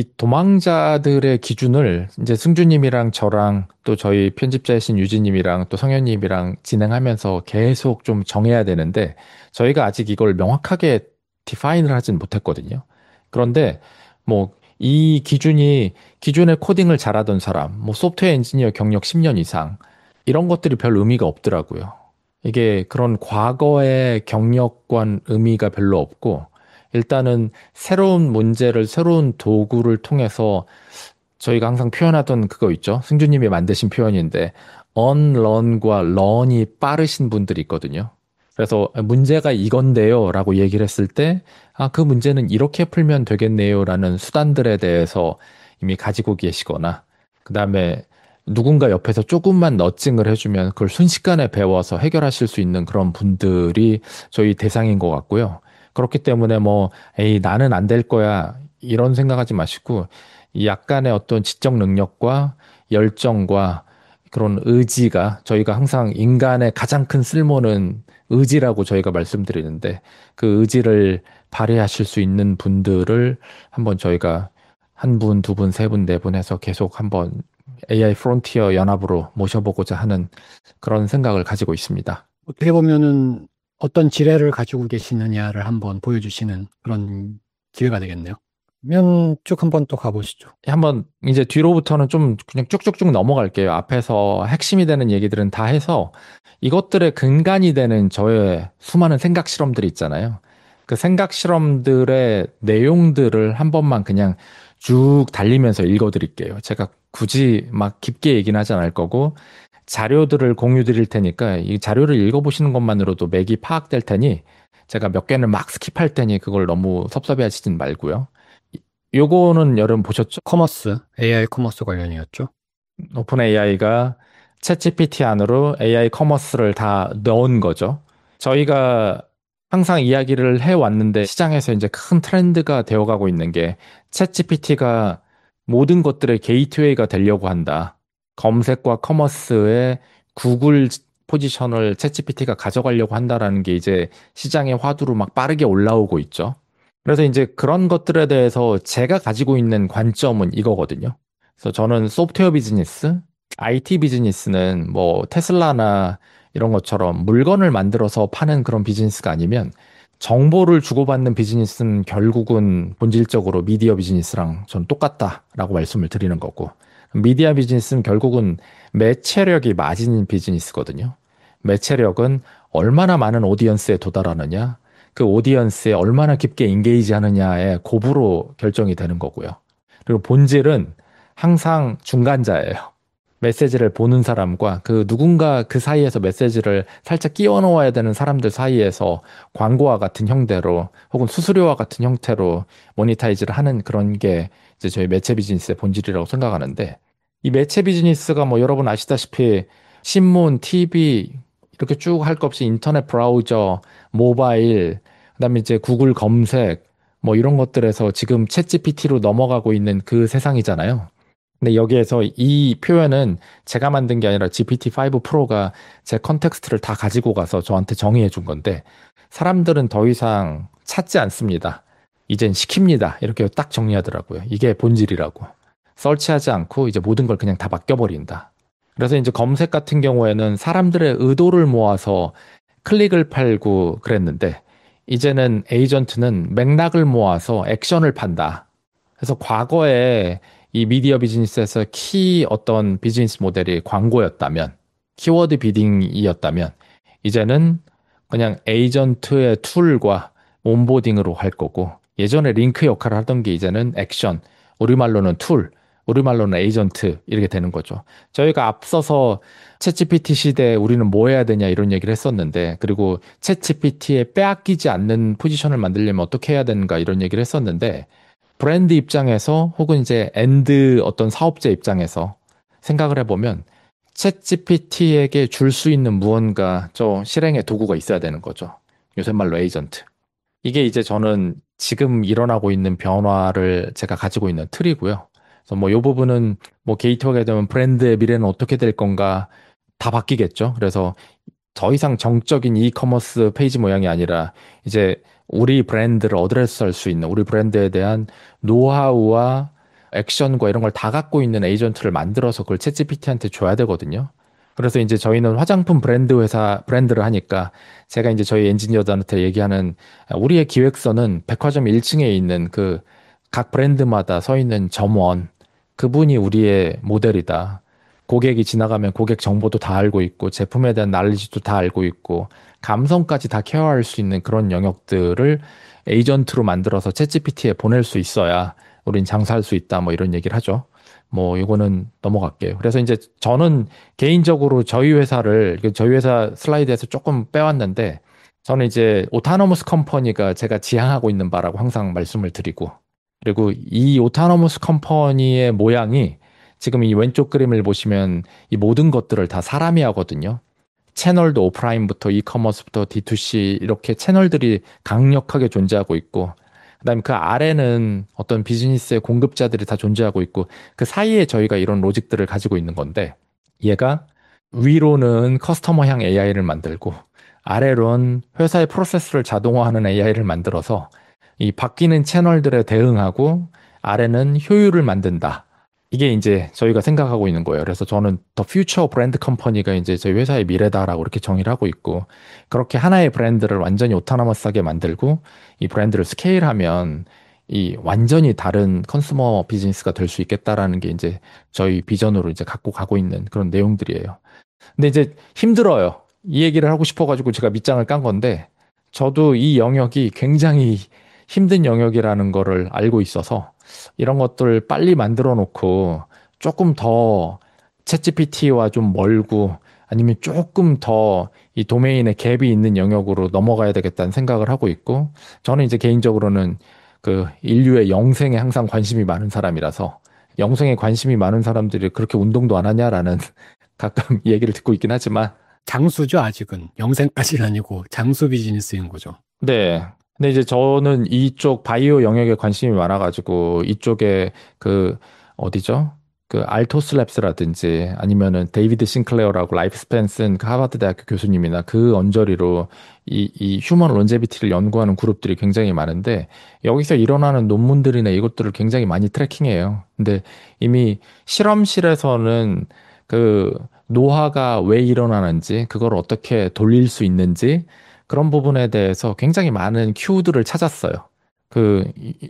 도망자들의 기준을 이제 승주님이랑 저랑 또 저희 편집자이신 유진님이랑 또 성현님이랑 진행하면서 계속 좀 정해야 되는데 저희가 아직 이걸 명확하게 디파인을 하진 못했거든요. 그런데 뭐 이 기준이 기존에 코딩을 잘하던 사람, 뭐 소프트웨어 엔지니어 경력 십 년 이상 이런 것들이 별 의미가 없더라고요. 이게 그런 과거의 경력과 의미가 별로 없고 일단은 새로운 문제를 새로운 도구를 통해서 저희가 항상 표현하던 그거 있죠. 승주님이 만드신 표현인데 unlearn과 learn이 빠르신 분들이 있거든요. 그래서 문제가 이건데요 라고 얘기를 했을 때 아, 그 문제는 이렇게 풀면 되겠네요 라는 수단들에 대해서 이미 가지고 계시거나 그 다음에 누군가 옆에서 조금만 너칭을 해주면 그걸 순식간에 배워서 해결하실 수 있는 그런 분들이 저희 대상인 것 같고요. 그렇기 때문에 뭐, 에이, 나는 안 될 거야. 이런 생각하지 마시고, 이 약간의 어떤 지적 능력과 열정과 그런 의지가 저희가 항상 인간의 가장 큰 쓸모는 의지라고 저희가 말씀드리는데 그 의지를 발휘하실 수 있는 분들을 한번 저희가 한 분, 두 분, 세 분, 네 분 해서 계속 한번 에이아이 프론티어 연합으로 모셔보고자 하는 그런 생각을 가지고 있습니다. 어떻게 보면은 어떤 지뢰를 가지고 계시느냐를 한번 보여주시는 그런 기회가 되겠네요. 그러면 쭉 한번 또 가보시죠. 한번 이제 뒤로부터는 좀 그냥 쭉쭉쭉 넘어갈게요. 앞에서 핵심이 되는 얘기들은 다 해서 이것들의 근간이 되는 저의 수많은 생각 실험들이 있잖아요. 그 생각 실험들의 내용들을 한 번만 그냥 쭉 달리면서 읽어드릴게요. 제가 굳이 막 깊게 얘기는 하지 않을 거고 자료들을 공유 드릴 테니까 이 자료를 읽어보시는 것만으로도 맥이 파악될 테니 제가 몇 개는 막 스킵할 테니 그걸 너무 섭섭해 하시진 말고요. 요거는 여러분 보셨죠? 커머스, 에이아이 커머스 관련이었죠. 오픈 에이아이가 챗지피티 안으로 에이아이 커머스를 다 넣은 거죠. 저희가 항상 이야기를 해왔는데 시장에서 이제 큰 트렌드가 되어가고 있는 게 챗지피티가 모든 것들의 게이트웨이가 되려고 한다. 검색과 커머스의 구글 포지션을 챗지피티가 가져가려고 한다라는 게 이제 시장의 화두로 막 빠르게 올라오고 있죠. 그래서 이제 그런 것들에 대해서 제가 가지고 있는 관점은 이거거든요. 그래서 저는 소프트웨어 비즈니스, 아이티 비즈니스는 뭐 테슬라나 이런 것처럼 물건을 만들어서 파는 그런 비즈니스가 아니면 정보를 주고받는 비즈니스는 결국은 본질적으로 미디어 비즈니스랑 전 똑같다라고 말씀을 드리는 거고 미디어 비즈니스는 결국은 매체력이 마진 비즈니스거든요. 매체력은 얼마나 많은 오디언스에 도달하느냐, 그 오디언스에 얼마나 깊게 인게이지 하느냐의 고부로 결정이 되는 거고요. 그리고 본질은 항상 중간자예요. 메시지를 보는 사람과 그 누군가 그 사이에서 메시지를 살짝 끼워 넣어야 되는 사람들 사이에서 광고와 같은 형태로 혹은 수수료와 같은 형태로 모니타이즈를 하는 그런 게 이제 저희 매체 비즈니스의 본질이라고 생각하는데 이 매체 비즈니스가 뭐 여러분 아시다시피 신문, 티비 이렇게 쭉 할 것 없이 인터넷 브라우저, 모바일, 그다음에 이제 구글 검색 뭐 이런 것들에서 지금 챗지피티로 넘어가고 있는 그 세상이잖아요. 근데 여기에서 이 표현은 제가 만든 게 아니라 지피티 파이브 프로가 제 컨텍스트를 다 가지고 가서 저한테 정의해 준 건데 사람들은 더 이상 찾지 않습니다. 이젠 시킵니다. 이렇게 딱 정리하더라고요. 이게 본질이라고. 설치하지 않고 이제 모든 걸 그냥 다 맡겨버린다. 그래서 이제 검색 같은 경우에는 사람들의 의도를 모아서 클릭을 팔고 그랬는데 이제는 에이전트는 맥락을 모아서 액션을 판다. 그래서 과거에 이 미디어 비즈니스에서 키 어떤 비즈니스 모델이 광고였다면, 키워드 비딩이었다면, 이제는 그냥 에이전트의 툴과 온보딩으로 할 거고, 예전에 링크 역할을 하던 게 이제는 액션, 우리말로는 툴, 우리말로는 에이전트 이렇게 되는 거죠. 저희가 앞서서 챗지피티 시대에 우리는 뭐 해야 되냐 이런 얘기를 했었는데, 그리고 챗지피티에 빼앗기지 않는 포지션을 만들려면 어떻게 해야 되는가 이런 얘기를 했었는데, 브랜드 입장에서 혹은 이제 엔드 어떤 사업자 입장에서 생각을 해보면 챗지피티에게 줄 수 있는 무언가 저 실행의 도구가 있어야 되는 거죠. 요새 말로 에이전트. 이게 이제 저는 지금 일어나고 있는 변화를 제가 가지고 있는 틀이고요. 그래서 뭐 이 부분은 뭐 게이트워크가 되면 브랜드의 미래는 어떻게 될 건가 다 바뀌겠죠. 그래서 더 이상 정적인 이커머스 페이지 모양이 아니라 이제 우리 브랜드를 어드레스할 수 있는, 우리 브랜드에 대한 노하우와 액션과 이런 걸 다 갖고 있는 에이전트를 만들어서 그걸 챗지피티한테 줘야 되거든요. 그래서 이제 저희는 화장품 브랜드 회사, 브랜드를 하니까 제가 이제 저희 엔지니어들한테 얘기하는, 우리의 기획서는 백화점 일 층에 있는 그 각 브랜드마다 서 있는 점원, 그분이 우리의 모델이다. 고객이 지나가면 고객 정보도 다 알고 있고, 제품에 대한 날리지도 다 알고 있고, 감성까지 다 케어할 수 있는 그런 영역들을 에이전트로 만들어서 챗지피티에 보낼 수 있어야 우린 장사할 수 있다. 뭐 이런 얘기를 하죠. 뭐 이거는 넘어갈게요. 그래서 이제 저는 개인적으로 저희 회사를, 저희 회사 슬라이드에서 조금 빼왔는데, 저는 이제 오타노머스 컴퍼니가 제가 지향하고 있는 바라고 항상 말씀을 드리고, 그리고 이 오타노머스 컴퍼니의 모양이 지금 이 왼쪽 그림을 보시면 이 모든 것들을 다 사람이 하거든요. 채널도 오프라인부터 이커머스부터 디투씨 이렇게 채널들이 강력하게 존재하고 있고, 그다음에 그 아래는 어떤 비즈니스의 공급자들이 다 존재하고 있고, 그 사이에 저희가 이런 로직들을 가지고 있는 건데, 얘가 위로는 커스터머향 에이아이를 만들고 아래로는 회사의 프로세스를 자동화하는 에이아이를 만들어서 이 바뀌는 채널들에 대응하고 아래는 효율을 만든다. 이게 이제 저희가 생각하고 있는 거예요. 그래서 저는 더 퓨처 브랜드 컴퍼니가 이제 저희 회사의 미래다라고 이렇게 정의를 하고 있고, 그렇게 하나의 브랜드를 완전히 오토노머스하게 만들고 이 브랜드를 스케일하면 이 완전히 다른 컨슈머 비즈니스가 될 수 있겠다라는 게 이제 저희 비전으로 이제 갖고 가고 있는 그런 내용들이에요. 근데 이제 힘들어요. 이 얘기를 하고 싶어가지고 제가 밑장을 깐 건데, 저도 이 영역이 굉장히 힘든 영역이라는 거를 알고 있어서 이런 것들 빨리 만들어 놓고 조금 더 챗지피티와 좀 멀고 아니면 조금 더 이 도메인에 갭이 있는 영역으로 넘어가야 되겠다는 생각을 하고 있고, 저는 이제 개인적으로는 그 인류의 영생에 항상 관심이 많은 사람이라서, 영생에 관심이 많은 사람들이 그렇게 운동도 안 하냐라는 가끔 얘기를 듣고 있긴 하지만, 장수죠, 아직은. 영생까지는 아니고 장수 비즈니스인 거죠. 네. 근데 이제 저는 이쪽 바이오 영역에 관심이 많아가지고 이쪽에 그 어디죠? 그 알토스랩스라든지 아니면은 데이비드 싱클레어라고 라이프 스팬 쓴 그 하버드 대학교 교수님이나 그 언저리로 이, 이 휴먼 론제비티를 연구하는 그룹들이 굉장히 많은데, 여기서 일어나는 논문들이나 이것들을 굉장히 많이 트래킹해요. 근데 이미 실험실에서는 그 노화가 왜 일어나는지, 그걸 어떻게 돌릴 수 있는지, 그런 부분에 대해서 굉장히 많은 큐들을 찾았어요. 그,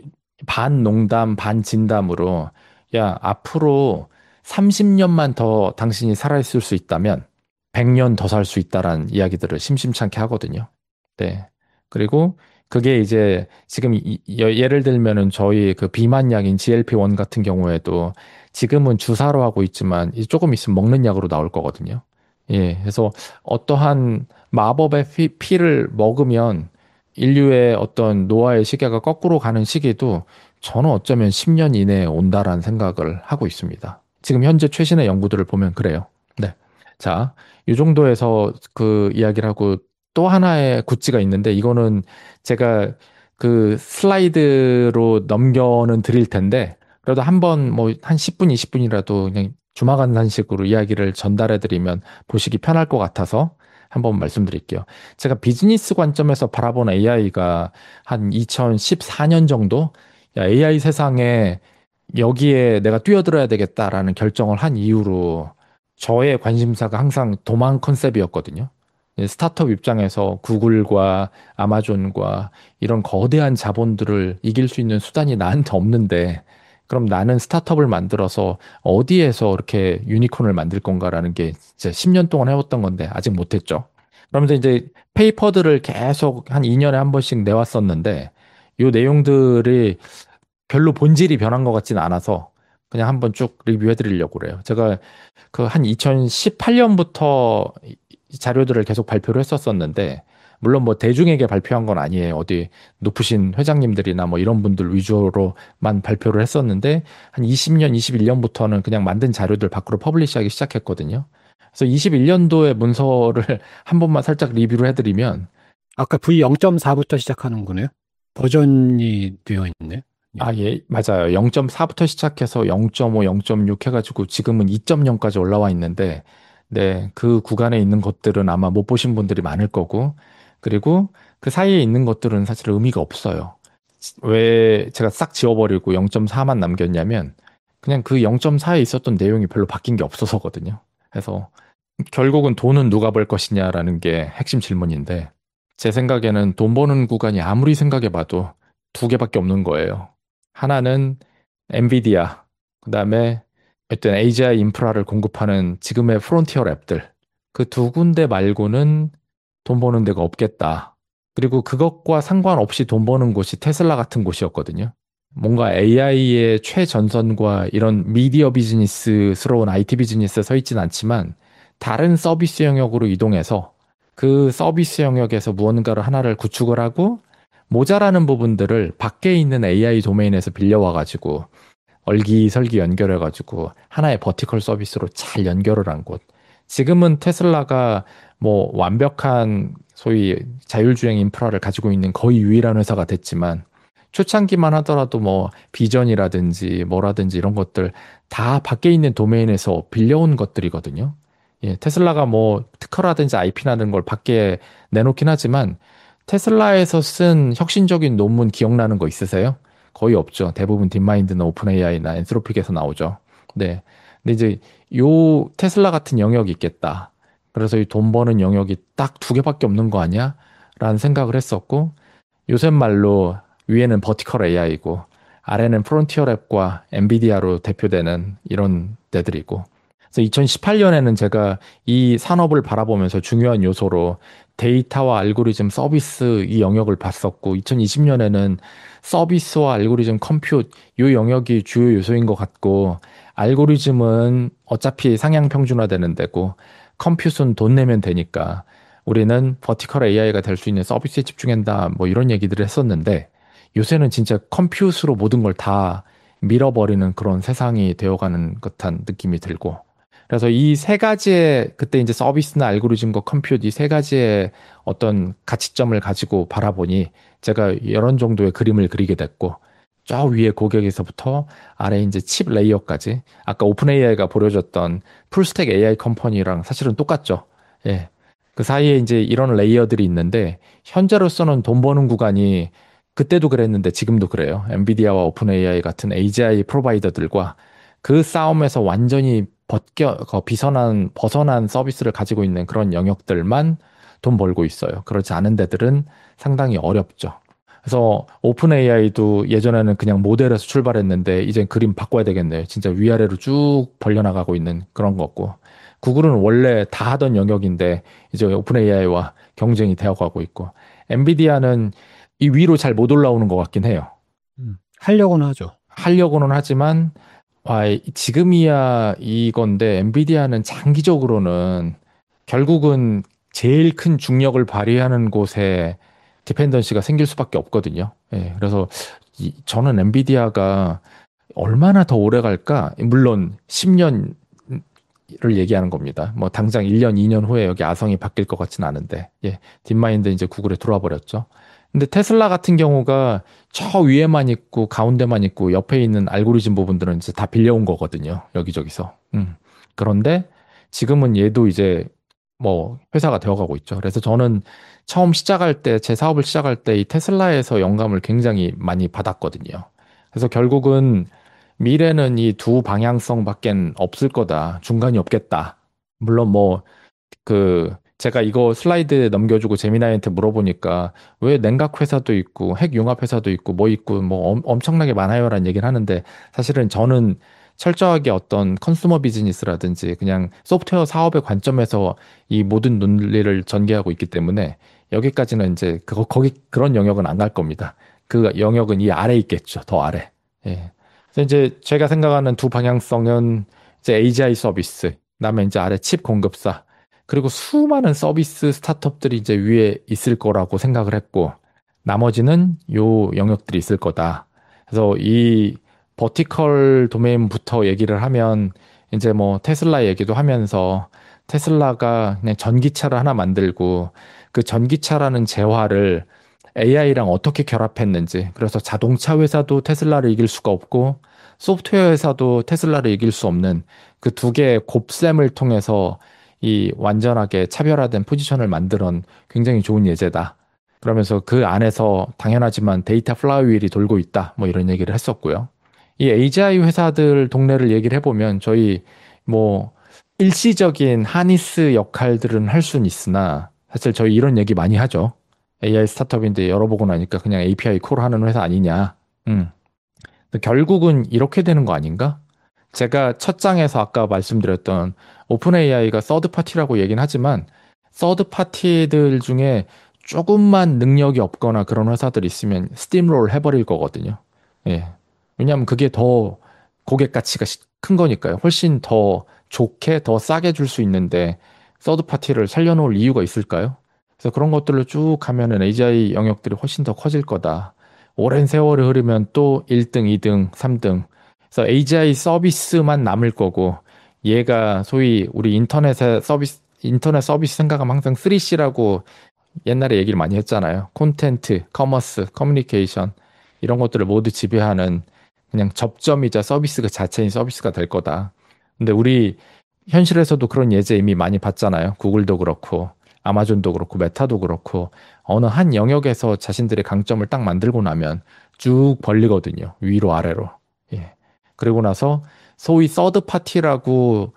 반 농담, 반 진담으로, 야, 앞으로 삼십 년만 더 당신이 살아있을 수 있다면 백 년 더 살 수 있다라는 이야기들을 심심찮게 하거든요. 네. 그리고 그게 이제 지금 이, 예를 들면은 저희 그 비만약인 지엘피 원 같은 경우에도 지금은 주사로 하고 있지만 조금 있으면 먹는 약으로 나올 거거든요. 예. 그래서 어떠한 마법의 피, 피를 먹으면 인류의 어떤 노화의 시계가 거꾸로 가는 시기도 저는 어쩌면 십 년 이내에 온다라는 생각을 하고 있습니다. 지금 현재 최신의 연구들을 보면 그래요. 네. 자, 이 정도에서 그 이야기를 하고 또 하나의 굿즈가 있는데, 이거는 제가 그 슬라이드로 넘겨는 드릴 텐데, 그래도 한번 뭐 한 십 분, 이십 분이라도 그냥 주마간단식으로 이야기를 전달해 드리면 보시기 편할 것 같아서 한번 말씀드릴게요. 제가 비즈니스 관점에서 바라본 에이아이가 한 이천십사 년 정도, 야, 에이아이 세상에 여기에 내가 뛰어들어야 되겠다라는 결정을 한 이후로 저의 관심사가 항상 도망 컨셉이었거든요. 스타트업 입장에서 구글과 아마존과 이런 거대한 자본들을 이길 수 있는 수단이 나한테 없는데, 그럼 나는 스타트업을 만들어서 어디에서 이렇게 유니콘을 만들 건가라는 게 이제 십 년 동안 해왔던 건데 아직 못했죠. 그러면서 이제 페이퍼들을 계속 한 이 년에 한 번씩 내왔었는데, 이 내용들이 별로 본질이 변한 것 같지는 않아서 그냥 한번 쭉 리뷰해 드리려고 그래요. 제가 그 한 이천십팔 년부터 자료들을 계속 발표를 했었었는데, 물론 뭐 대중에게 발표한 건 아니에요. 어디 높으신 회장님들이나 뭐 이런 분들 위주로만 발표를 했었는데, 한 이십 년, 이십일 년부터는 그냥 만든 자료들 밖으로 퍼블리시하기 시작했거든요. 그래서 이십일 년도의 문서를 한 번만 살짝 리뷰를 해드리면, 아까 브이 영 점 사부터 시작하는 거네요. 버전이 되어 있네. 아, 예, 맞아요. 영 점 사부터 시작해서 영 점 오, 영 점 육 해가지고 지금은 이 점 영까지 올라와 있는데, 네, 그 구간에 있는 것들은 아마 못 보신 분들이 많을 거고, 그리고 그 사이에 있는 것들은 사실 의미가 없어요. 왜 제가 싹 지워버리고 영 점 사만 남겼냐면, 그냥 그 영 점 사에 있었던 내용이 별로 바뀐 게 없어서거든요. 그래서 결국은 돈은 누가 벌 것이냐라는 게 핵심 질문인데, 제 생각에는 돈 버는 구간이 아무리 생각해봐도 두 개밖에 없는 거예요. 하나는 엔비디아, 그 다음에 어떤 에이지아이 인프라를 공급하는 지금의 프론티어 랩들. 그 두 군데 말고는 돈 버는 데가 없겠다. 그리고 그것과 상관없이 돈 버는 곳이 테슬라 같은 곳이었거든요. 뭔가 에이아이의 최전선과 이런 미디어 비즈니스스러운 아이티 비즈니스에 서 있진 않지만 다른 서비스 영역으로 이동해서 그 서비스 영역에서 무언가를 하나를 구축을 하고 모자라는 부분들을 밖에 있는 에이아이 도메인에서 빌려와가지고 얼기설기 연결해가지고 하나의 버티컬 서비스로 잘 연결을 한 곳. 지금은 테슬라가 뭐 완벽한 소위 자율주행 인프라를 가지고 있는 거의 유일한 회사가 됐지만 초창기만 하더라도 뭐 비전이라든지 뭐라든지 이런 것들 다 밖에 있는 도메인에서 빌려온 것들이거든요. 예, 테슬라가 뭐 특허라든지 아이피라는 걸 밖에 내놓긴 하지만 테슬라에서 쓴 혁신적인 논문 기억나는 거 있으세요? 거의 없죠. 대부분 딥마인드나 오픈 에이아이나 엔트로픽에서 나오죠. 네. 근데 이제 요 테슬라 같은 영역이 있겠다. 그래서 이 돈 버는 영역이 딱 두 개밖에 없는 거 아니야? 라는 생각을 했었고, 요새 말로 위에는 버티컬 에이아이고 아래는 프론티어 랩과 엔비디아로 대표되는 이런 데들이고, 그래서 이천십팔 년에는 제가 이 산업을 바라보면서 중요한 요소로 데이터와 알고리즘 서비스 이 영역을 봤었고, 이천이십 년에는 서비스와 알고리즘 컴퓨트 이 영역이 주요 요소인 것 같고, 알고리즘은 어차피 상향 평준화되는 데고 컴퓨트는 돈 내면 되니까 우리는 버티컬 에이아이가 될 수 있는 서비스에 집중한다, 뭐 이런 얘기들을 했었는데, 요새는 진짜 컴퓨트로 모든 걸 다 밀어버리는 그런 세상이 되어가는 듯한 느낌이 들고, 그래서 이 세 가지의 그때 이제 서비스나 알고리즘과 컴퓨트 이 세 가지의 어떤 가치점을 가지고 바라보니 제가 이런 정도의 그림을 그리게 됐고, 저 위에 고객에서부터 아래 이제 칩 레이어까지 아까 오픈 에이아이가 보여줬던 풀스택 에이아이 컴퍼니랑 사실은 똑같죠. 예. 그 사이에 이제 이런 레이어들이 있는데 현재로서는 돈 버는 구간이 그때도 그랬는데 지금도 그래요. 엔비디아와 오픈 에이아이 같은 에이지아이 프로바이더들과 그 싸움에서 완전히 벗겨, 비선한, 벗어난 서비스를 가지고 있는 그런 영역들만 돈 벌고 있어요. 그렇지 않은 데들은 상당히 어렵죠. 그래서 오픈 에이아이도 예전에는 그냥 모델에서 출발했는데 이제 그림 바꿔야 되겠네요. 진짜 위아래로 쭉 벌려나가고 있는 그런 거고, 구글은 원래 다 하던 영역인데 이제 오픈 에이아이와 경쟁이 되어가고 있고, 엔비디아는 이 위로 잘 못 올라오는 것 같긴 해요. 음, 하려고는 하죠. 하려고는 하지만 와, 지금이야 이건데 엔비디아는 장기적으로는 결국은 제일 큰 중력을 발휘하는 곳에 디펜던시가 생길 수밖에 없거든요. 예, 그래서 이, 저는 엔비디아가 얼마나 더 오래 갈까? 물론 십 년을 얘기하는 겁니다. 뭐 당장 일 년, 이 년 후에 여기 아성이 바뀔 것 같지는 않은데, 예, 딥마인드 이제 구글에 들어와 버렸죠. 근데 테슬라 같은 경우가 저 위에만 있고 가운데만 있고 옆에 있는 알고리즘 부분들은 이제 다 빌려온 거거든요. 여기저기서. 음. 그런데 지금은 얘도 이제 뭐 회사가 되어가고 있죠. 그래서 저는 처음 시작할 때, 제 사업을 시작할 때 이 테슬라에서 영감을 굉장히 많이 받았거든요. 그래서 결국은 미래는 이 두 방향성밖엔 없을 거다. 중간이 없겠다. 물론 뭐 그 제가 이거 슬라이드 넘겨주고 제미나이한테 물어보니까 왜 냉각 회사도 있고 핵 융합 회사도 있고 뭐 있고 뭐 엄, 엄청나게 많아요라는 얘기를 하는데, 사실은 저는 철저하게 어떤 컨슈머 비즈니스라든지 그냥 소프트웨어 사업의 관점에서 이 모든 논리를 전개하고 있기 때문에 여기까지는 이제 그거 거기 그런 영역은 안 갈 겁니다. 그 영역은 이 아래 있겠죠. 더 아래. 예. 그래서 이제 제가 생각하는 두 방향성은 이제 에이지아이 서비스, 그다음에 이제 아래 칩 공급사, 그리고 수많은 서비스 스타트업들이 이제 위에 있을 거라고 생각을 했고, 나머지는 요 영역들이 있을 거다. 그래서 이 버티컬 도메인부터 얘기를 하면 이제 뭐 테슬라 얘기도 하면서 테슬라가 그냥 전기차를 하나 만들고 그 전기차라는 재화를 에이아이랑 어떻게 결합했는지, 그래서 자동차 회사도 테슬라를 이길 수가 없고 소프트웨어 회사도 테슬라를 이길 수 없는 그 두 개의 곱셈을 통해서 이 완전하게 차별화된 포지션을 만드는 굉장히 좋은 예제다. 그러면서 그 안에서 당연하지만 데이터 플라이휠이 돌고 있다. 뭐 이런 얘기를 했었고요. 이 에이지아이 회사들 동네를 얘기를 해보면 저희 뭐 일시적인 하니스 역할들은 할 수는 있으나 사실 저희 이런 얘기 많이 하죠. 에이아이 스타트업인데 열어보고 나니까 그냥 에이피아이 콜 하는 회사 아니냐. 음. 결국은 이렇게 되는 거 아닌가? 제가 첫 장에서 아까 말씀드렸던 오픈 에이아이가 서드 파티라고 얘기는 하지만 서드 파티들 중에 조금만 능력이 없거나 그런 회사들 있으면 스팀롤 해버릴 거거든요. 예. 왜냐하면 그게 더 고객 가치가 큰 거니까요. 훨씬 더 좋게 더 싸게 줄 수 있는데 서드 파티를 살려놓을 이유가 있을까요? 그래서 그런 것들로 쭉 가면은 에이지아이 영역들이 훨씬 더 커질 거다. 오랜 세월이 흐르면 또 일 등, 이 등, 삼 등. 그래서 에이지아이 서비스만 남을 거고, 얘가 소위 우리 인터넷의 서비스, 인터넷 서비스 생각하면 항상 쓰리 씨라고 옛날에 얘기를 많이 했잖아요. 콘텐트, 커머스, 커뮤니케이션 이런 것들을 모두 지배하는 그냥 접점이자 서비스 그 자체인 서비스가 될 거다. 근데 우리 현실에서도 그런 예제 이미 많이 봤잖아요. 구글도 그렇고 아마존도 그렇고 메타도 그렇고 어느 한 영역에서 자신들의 강점을 딱 만들고 나면 쭉 벌리거든요. 위로 아래로. 예. 그리고 나서 소위 서드 파티라고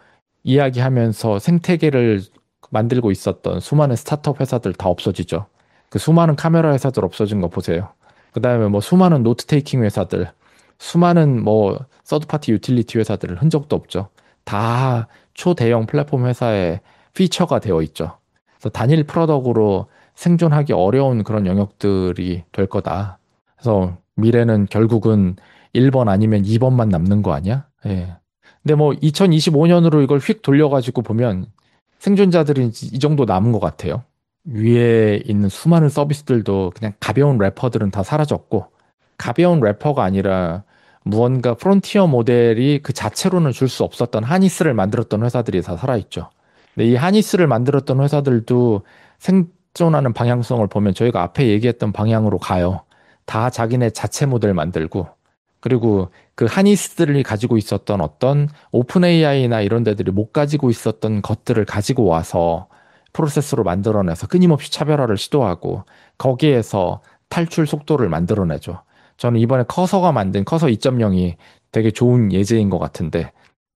이야기하면서 생태계를 만들고 있었던 수많은 스타트업 회사들 다 없어지죠. 그 수많은 카메라 회사들 없어진 거 보세요. 그 다음에 뭐 수많은 노트 테이킹 회사들, 수많은 뭐 서드 파티 유틸리티 회사들은 흔적도 없죠. 다 초대형 플랫폼 회사의 피처가 되어 있죠. 그래서 단일 프로덕으로 생존하기 어려운 그런 영역들이 될 거다. 그래서 미래는 결국은 일 번 아니면 이 번만 남는 거 아니야? 예. 근데 뭐 이천이십오 년으로 이걸 휙 돌려가지고 보면 생존자들이 이 정도 남은 것 같아요. 위에 있는 수많은 서비스들도 그냥 가벼운 래퍼들은 다 사라졌고, 가벼운 래퍼가 아니라 무언가 프론티어 모델이 그 자체로는 줄 수 없었던 하니스를 만들었던 회사들이 다 살아있죠. 근데 이 하니스를 만들었던 회사들도 생존하는 방향성을 보면 저희가 앞에 얘기했던 방향으로 가요. 다 자기네 자체 모델 만들고, 그리고 그 하니스들이 가지고 있었던 어떤 오픈 에이아이나 이런 데들이 못 가지고 있었던 것들을 가지고 와서 프로세스로 만들어내서 끊임없이 차별화를 시도하고 거기에서 탈출 속도를 만들어내죠. 저는 이번에 커서가 만든 커서 이 점 영이 되게 좋은 예제인 것 같은데,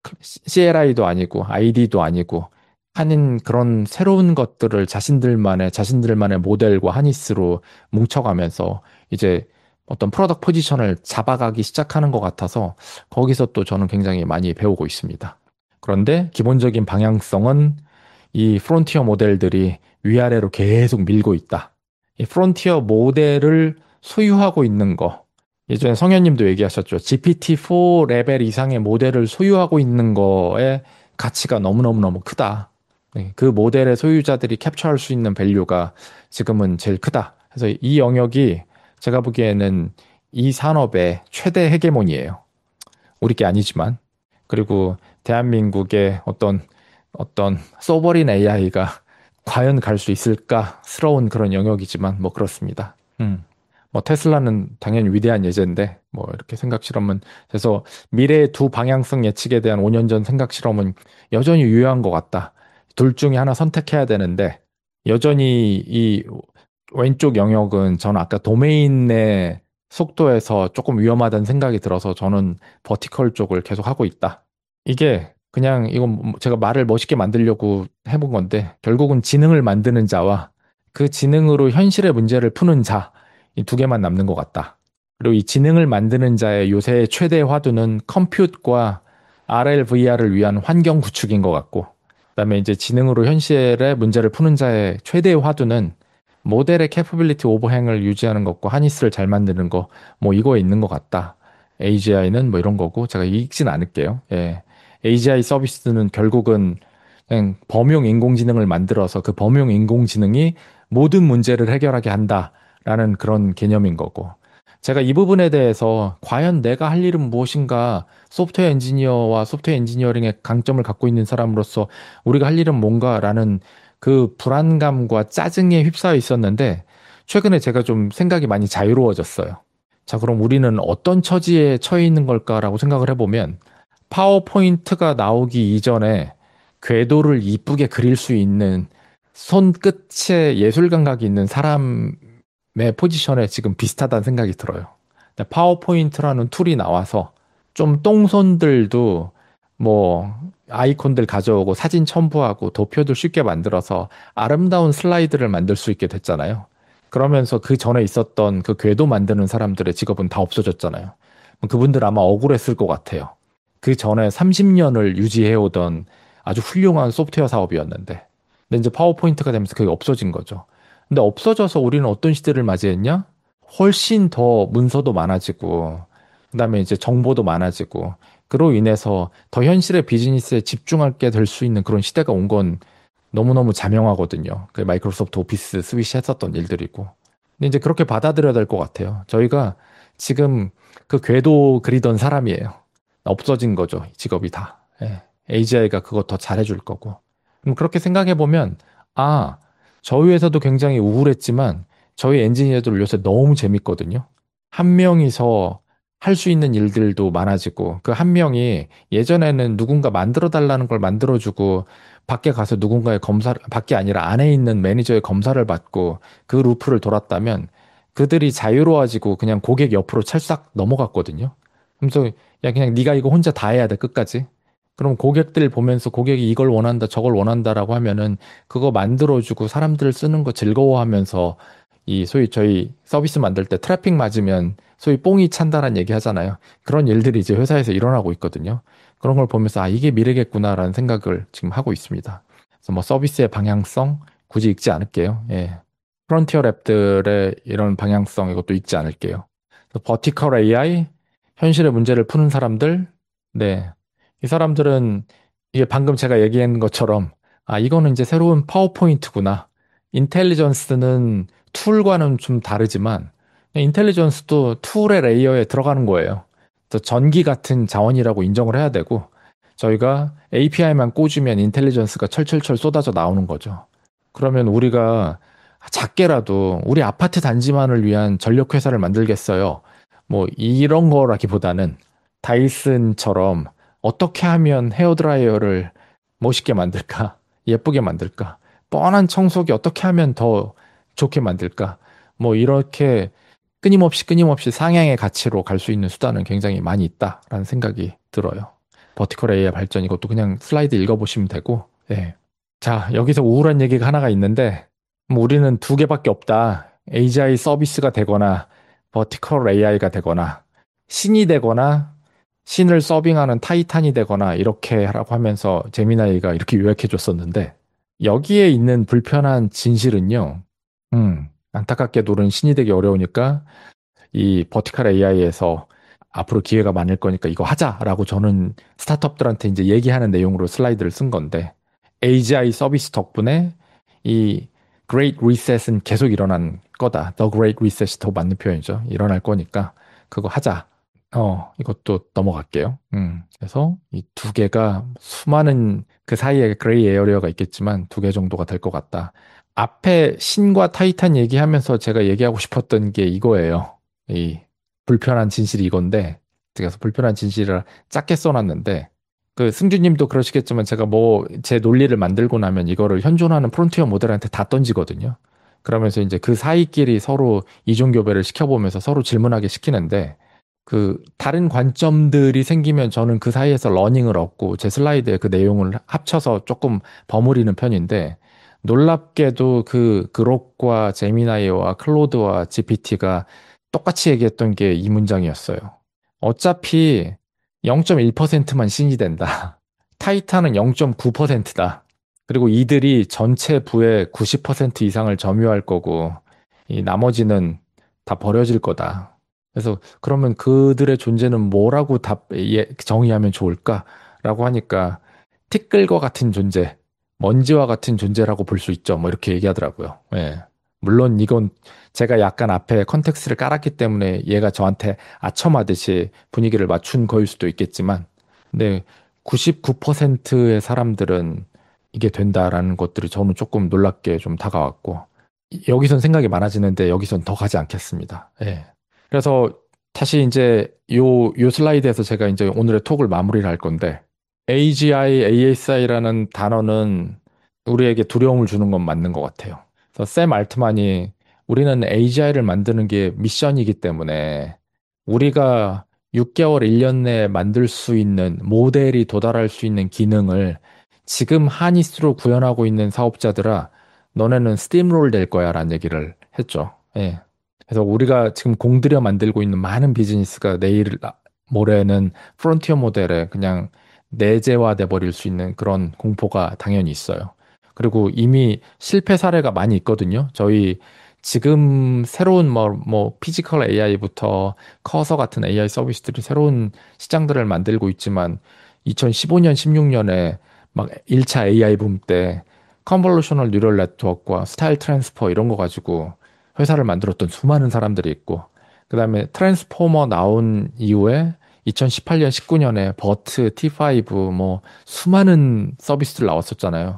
씨엘아이도 아니고 아이디도 아니고 하는 그런 새로운 것들을 자신들만의 자신들만의 모델과 하니스로 뭉쳐가면서 이제 어떤 프로덕트 포지션을 잡아가기 시작하는 것 같아서 거기서 또 저는 굉장히 많이 배우고 있습니다. 그런데 기본적인 방향성은 이 프론티어 모델들이 위아래로 계속 밀고 있다. 이 프론티어 모델을 소유하고 있는 거, 예전에 성현님도 얘기하셨죠. 지피티 사 레벨 이상의 모델을 소유하고 있는 거의 가치가 너무너무너무 크다. 그 모델의 소유자들이 캡처할 수 있는 밸류가 지금은 제일 크다. 그래서 이 영역이 제가 보기에는 이 산업의 최대 헤게모니예요. 우리 게 아니지만. 그리고 대한민국의 어떤 어떤 소버린 에이아이가 과연 갈 수 있을까스러운 그런 영역이지만 뭐 그렇습니다. 음. 뭐 테슬라는 당연히 위대한 예제인데 뭐 이렇게 생각 실험은, 그래서 미래의 두 방향성 예측에 대한 오 년 전 생각 실험은 여전히 유효한 것 같다. 둘 중에 하나 선택해야 되는데 여전히 이 왼쪽 영역은 저는 아까 도메인의 속도에서 조금 위험하다는 생각이 들어서 저는 버티컬 쪽을 계속 하고 있다. 이게 그냥 이건 제가 말을 멋있게 만들려고 해본 건데 결국은 지능을 만드는 자와 그 지능으로 현실의 문제를 푸는 자, 이 두 개만 남는 것 같다. 그리고 이 지능을 만드는 자의 요새의 최대 화두는 컴퓨트과 알엘브이알을 위한 환경 구축인 것 같고, 그다음에 이제 지능으로 현실의 문제를 푸는 자의 최대 화두는 모델의 캐퍼빌리티 오버행을 유지하는 것과 하니스를 잘 만드는 거, 뭐 이거에 있는 것 같다. 에이지아이는 뭐 이런 거고 제가 읽진 않을게요. 예. 에이지아이 서비스는 결국은 그냥 범용 인공지능을 만들어서 그 범용 인공지능이 모든 문제를 해결하게 한다라는 그런 개념인 거고. 제가 이 부분에 대해서 과연 내가 할 일은 무엇인가, 소프트웨어 엔지니어와 소프트웨어 엔지니어링의 강점을 갖고 있는 사람으로서 우리가 할 일은 뭔가라는 그 불안감과 짜증에 휩싸여 있었는데 최근에 제가 좀 생각이 많이 자유로워졌어요. 자, 그럼 우리는 어떤 처지에 처해 있는 걸까라고 생각을 해보면 파워포인트가 나오기 이전에 궤도를 이쁘게 그릴 수 있는 손끝에 예술 감각이 있는 사람의 포지션에 지금 비슷하다는 생각이 들어요. 파워포인트라는 툴이 나와서 좀 똥손들도 뭐 아이콘들 가져오고 사진 첨부하고 도표들 쉽게 만들어서 아름다운 슬라이드를 만들 수 있게 됐잖아요. 그러면서 그 전에 있었던 그 궤도 만드는 사람들의 직업은 다 없어졌잖아요. 그분들 아마 억울했을 것 같아요. 그 전에 삼십 년을 유지해오던 아주 훌륭한 소프트웨어 사업이었는데. 근데 이제 파워포인트가 되면서 그게 없어진 거죠. 근데 없어져서 우리는 어떤 시대를 맞이했냐? 훨씬 더 문서도 많아지고, 그 다음에 이제 정보도 많아지고, 그로 인해서 더 현실의 비즈니스에 집중하게 될 수 있는 그런 시대가 온 건 너무너무 자명하거든요. 그 마이크로소프트 오피스 스위시 했었던 일들이고. 근데 이제 그렇게 받아들여야 될 것 같아요. 저희가 지금 그 궤도 그리던 사람이에요. 없어진 거죠. 직업이 다. 예. 에이지아이가 그거 더 잘해줄 거고. 그럼 그렇게 생각해보면, 아, 저희 회사도 굉장히 우울했지만 저희 엔지니어들 요새 너무 재밌거든요. 한 명이서 할 수 있는 일들도 많아지고 그 한 명이 예전에는 누군가 만들어 달라는 걸 만들어주고 밖에 가서 누군가의 검사를, 밖에 아니라 안에 있는 매니저의 검사를 받고 그 루프를 돌았다면 그들이 자유로워지고 그냥 고객 옆으로 찰싹 넘어갔거든요. 그래서 야 그냥 네가 이거 혼자 다 해야 돼 끝까지. 그럼 고객들 보면서 고객이 이걸 원한다 저걸 원한다라고 하면은 그거 만들어주고 사람들 쓰는 거 즐거워하면서 이 소위 저희 서비스 만들 때 트래픽 맞으면 소위 뽕이 찬다라는 얘기 하잖아요. 그런 일들이 이제 회사에서 일어나고 있거든요. 그런 걸 보면서 아 이게 미래겠구나라는 생각을 지금 하고 있습니다. 그래서 뭐 서비스의 방향성 굳이 읽지 않을게요. 예. 프론티어 랩들의 이런 방향성 이것도 읽지 않을게요. 버티컬 에이아이 현실의 문제를 푸는 사람들 네. 이 사람들은 이게 방금 제가 얘기한 것처럼 아 이거는 이제 새로운 파워포인트구나. 인텔리전스는 툴과는 좀 다르지만 인텔리전스도 툴의 레이어에 들어가는 거예요. 전기 같은 자원이라고 인정을 해야 되고 저희가 에이피아이만 꽂으면 인텔리전스가 철철철 쏟아져 나오는 거죠. 그러면 우리가 작게라도 우리 아파트 단지만을 위한 전력 회사를 만들겠어요. 뭐 이런 거라기보다는 다이슨처럼 어떻게 하면 헤어드라이어를 멋있게 만들까? 예쁘게 만들까? 뻔한 청소기 어떻게 하면 더 좋게 만들까? 뭐 이렇게 끊임없이 끊임없이 상향의 가치로 갈 수 있는 수단은 굉장히 많이 있다라는 생각이 들어요. 버티컬 에이아이 발전 이것도 그냥 슬라이드 읽어보시면 되고 네. 자 여기서 우울한 얘기가 하나가 있는데 뭐 우리는 두 개밖에 없다. 에이지아이 서비스가 되거나 버티컬 에이아이가 되거나 신이 되거나 신을 서빙하는 타이탄이 되거나 이렇게 하라고 하면서 제미나이가 이렇게 요약해 줬었는데 여기에 있는 불편한 진실은요. 음, 안타깝게도 우리는 신이 되기 어려우니까 이 버티컬 에이아이에서 앞으로 기회가 많을 거니까 이거 하자라고 저는 스타트업들한테 이제 얘기하는 내용으로 슬라이드를 쓴 건데 에이지아이 서비스 덕분에 이 Great Reset은 계속 일어난 거다. The Great Reset이 더 맞는 표현이죠. 일어날 거니까 그거 하자. 어, 이것도 넘어갈게요. 음, 그래서 이 두 개가 수많은 그 사이에 그레이 에어리어가 있겠지만 두 개 정도가 될 것 같다. 앞에 신과 타이탄 얘기하면서 제가 얘기하고 싶었던 게 이거예요. 이 불편한 진실이 이건데, 그래서 불편한 진실을 짧게 써놨는데, 그 승주님도 그러시겠지만 제가 뭐 제 논리를 만들고 나면 이거를 현존하는 프론티어 모델한테 다 던지거든요. 그러면서 이제 그 사이끼리 서로 이중교배를 시켜보면서 서로 질문하게 시키는데, 그 다른 관점들이 생기면 저는 그 사이에서 러닝을 얻고 제 슬라이드에 그 내용을 합쳐서 조금 버무리는 편인데 놀랍게도 그 그록과 제미나이와 클로드와 지피티가 똑같이 얘기했던 게 이 문장이었어요. 어차피 영 점 일 퍼센트만 신이 된다. 타이탄은 영 점 구 퍼센트다. 그리고 이들이 전체 부의 구십 퍼센트 이상을 점유할 거고 이 나머지는 다 버려질 거다. 그래서 그러면 그들의 존재는 뭐라고 답, 예, 정의하면 좋을까라고 하니까 티끌과 같은 존재, 먼지와 같은 존재라고 볼 수 있죠. 뭐 이렇게 얘기하더라고요. 예. 물론 이건 제가 약간 앞에 컨텍스트를 깔았기 때문에 얘가 저한테 아첨하듯이 분위기를 맞춘 거일 수도 있겠지만, 근데 구십구 퍼센트의 사람들은 이게 된다라는 것들이 저는 조금 놀랍게 좀 다가왔고, 여기선 생각이 많아지는데 여기선 더 가지 않겠습니다. 예. 그래서 다시 이제 요, 요 슬라이드에서 제가 이제 오늘의 톡을 마무리를 할 건데, 에이지아이, 에이에스아이라는 단어는 우리에게 두려움을 주는 건 맞는 것 같아요. 그래서 샘 알트만이 우리는 에이지아이를 만드는 게 미션이기 때문에 우리가 육 개월, 일 년 내에 만들 수 있는 모델이 도달할 수 있는 기능을 지금 하니스로 구현하고 있는 사업자들아, 너네는 스팀롤 될 거야 라는 얘기를 했죠. 예. 그래서 우리가 지금 공들여 만들고 있는 많은 비즈니스가 내일, 아, 모레는 프론티어 모델에 그냥 내재화돼 버릴 수 있는 그런 공포가 당연히 있어요. 그리고 이미 실패 사례가 많이 있거든요. 저희 지금 새로운 뭐, 뭐, 피지컬 에이아이부터 커서 같은 에이아이 서비스들이 새로운 시장들을 만들고 있지만 이천십오 년, 십육 년에 막 일 차 에이아이 붐 때 컨볼루셔널 뉴럴 네트워크와 스타일 트랜스퍼 이런 거 가지고 회사를 만들었던 수많은 사람들이 있고, 그 다음에 트랜스포머 나온 이후에 이천십팔 년, 십구 년에 버트, 티 파이브 뭐 수많은 서비스들 나왔었잖아요.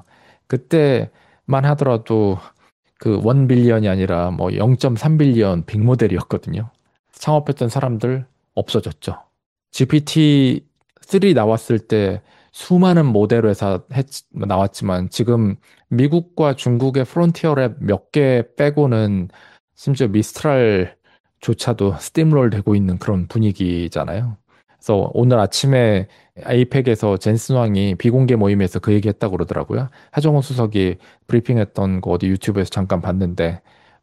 그때만 하더라도 그 일 빌리언이 아니라 뭐 영 점 삼 빌리언 빅모델이었거든요. 창업했던 사람들 없어졌죠. 지피티 쓰리 나왔을 때 수많은 모델 회사 했, 나왔지만 지금 미국과 중국의 프론티어 랩 몇 개 빼고는 심지어 미스트랄조차도 스팀롤 되고 있는 그런 분위기잖아요. 그래서 오늘 아침에 에이펙에서 젠슨 왕이 비공개 모임에서 그 얘기 했다고 그러더라고요. 하정우 수석이 브리핑했던 거 어디 유튜브에서 잠깐 봤는데,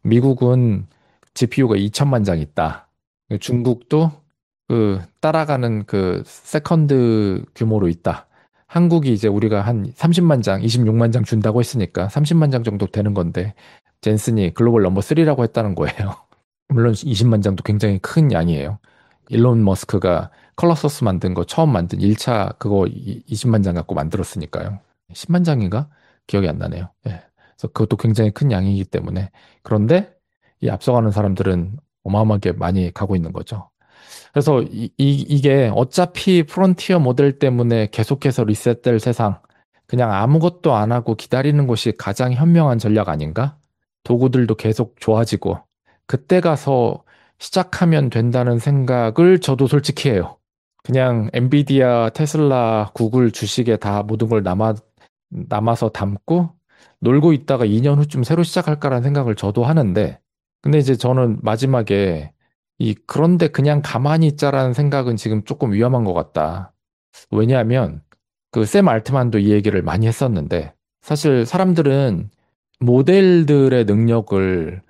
미국은 지피유가 이천만 장 있다. 중국도 그 따라가는 그 세컨드 규모로 있다. 한국이 이제 우리가 한 삼십만 장, 이십육만 장 준다고 했으니까 삼십만 장 정도 되는 건데, 젠슨이 글로벌 넘버 쓰리라고 했다는 거예요. 물론 이십만 장도 굉장히 큰 양이에요. 일론 머스크가 컬러소스 만든 거 처음 만든 일 차 그거 이십만 장 갖고 만들었으니까요. 십만 장인가? 기억이 안 나네요. 예. 그래서 그것도 굉장히 큰 양이기 때문에. 그런데 이 앞서가는 사람들은 어마어마하게 많이 가고 있는 거죠. 그래서 이, 이, 이게 어차피 프론티어 모델 때문에 계속해서 리셋될 세상, 그냥 아무것도 안 하고 기다리는 것이 가장 현명한 전략 아닌가? 도구들도 계속 좋아지고 그때 가서 시작하면 된다는 생각을 저도 솔직히 해요. 그냥 엔비디아, 테슬라, 구글 주식에 다 모든 걸 남아, 남아서 담고 놀고 있다가 이 년 후쯤 새로 시작할까라는 생각을 저도 하는데, 근데 이제 저는 마지막에 이 그런데 그냥 가만히 있자라는 생각은 지금 조금 위험한 것 같다. 왜냐하면 그 샘 알트만도 이 얘기를 많이 했었는데, 사실 사람들은 모델들의 능력을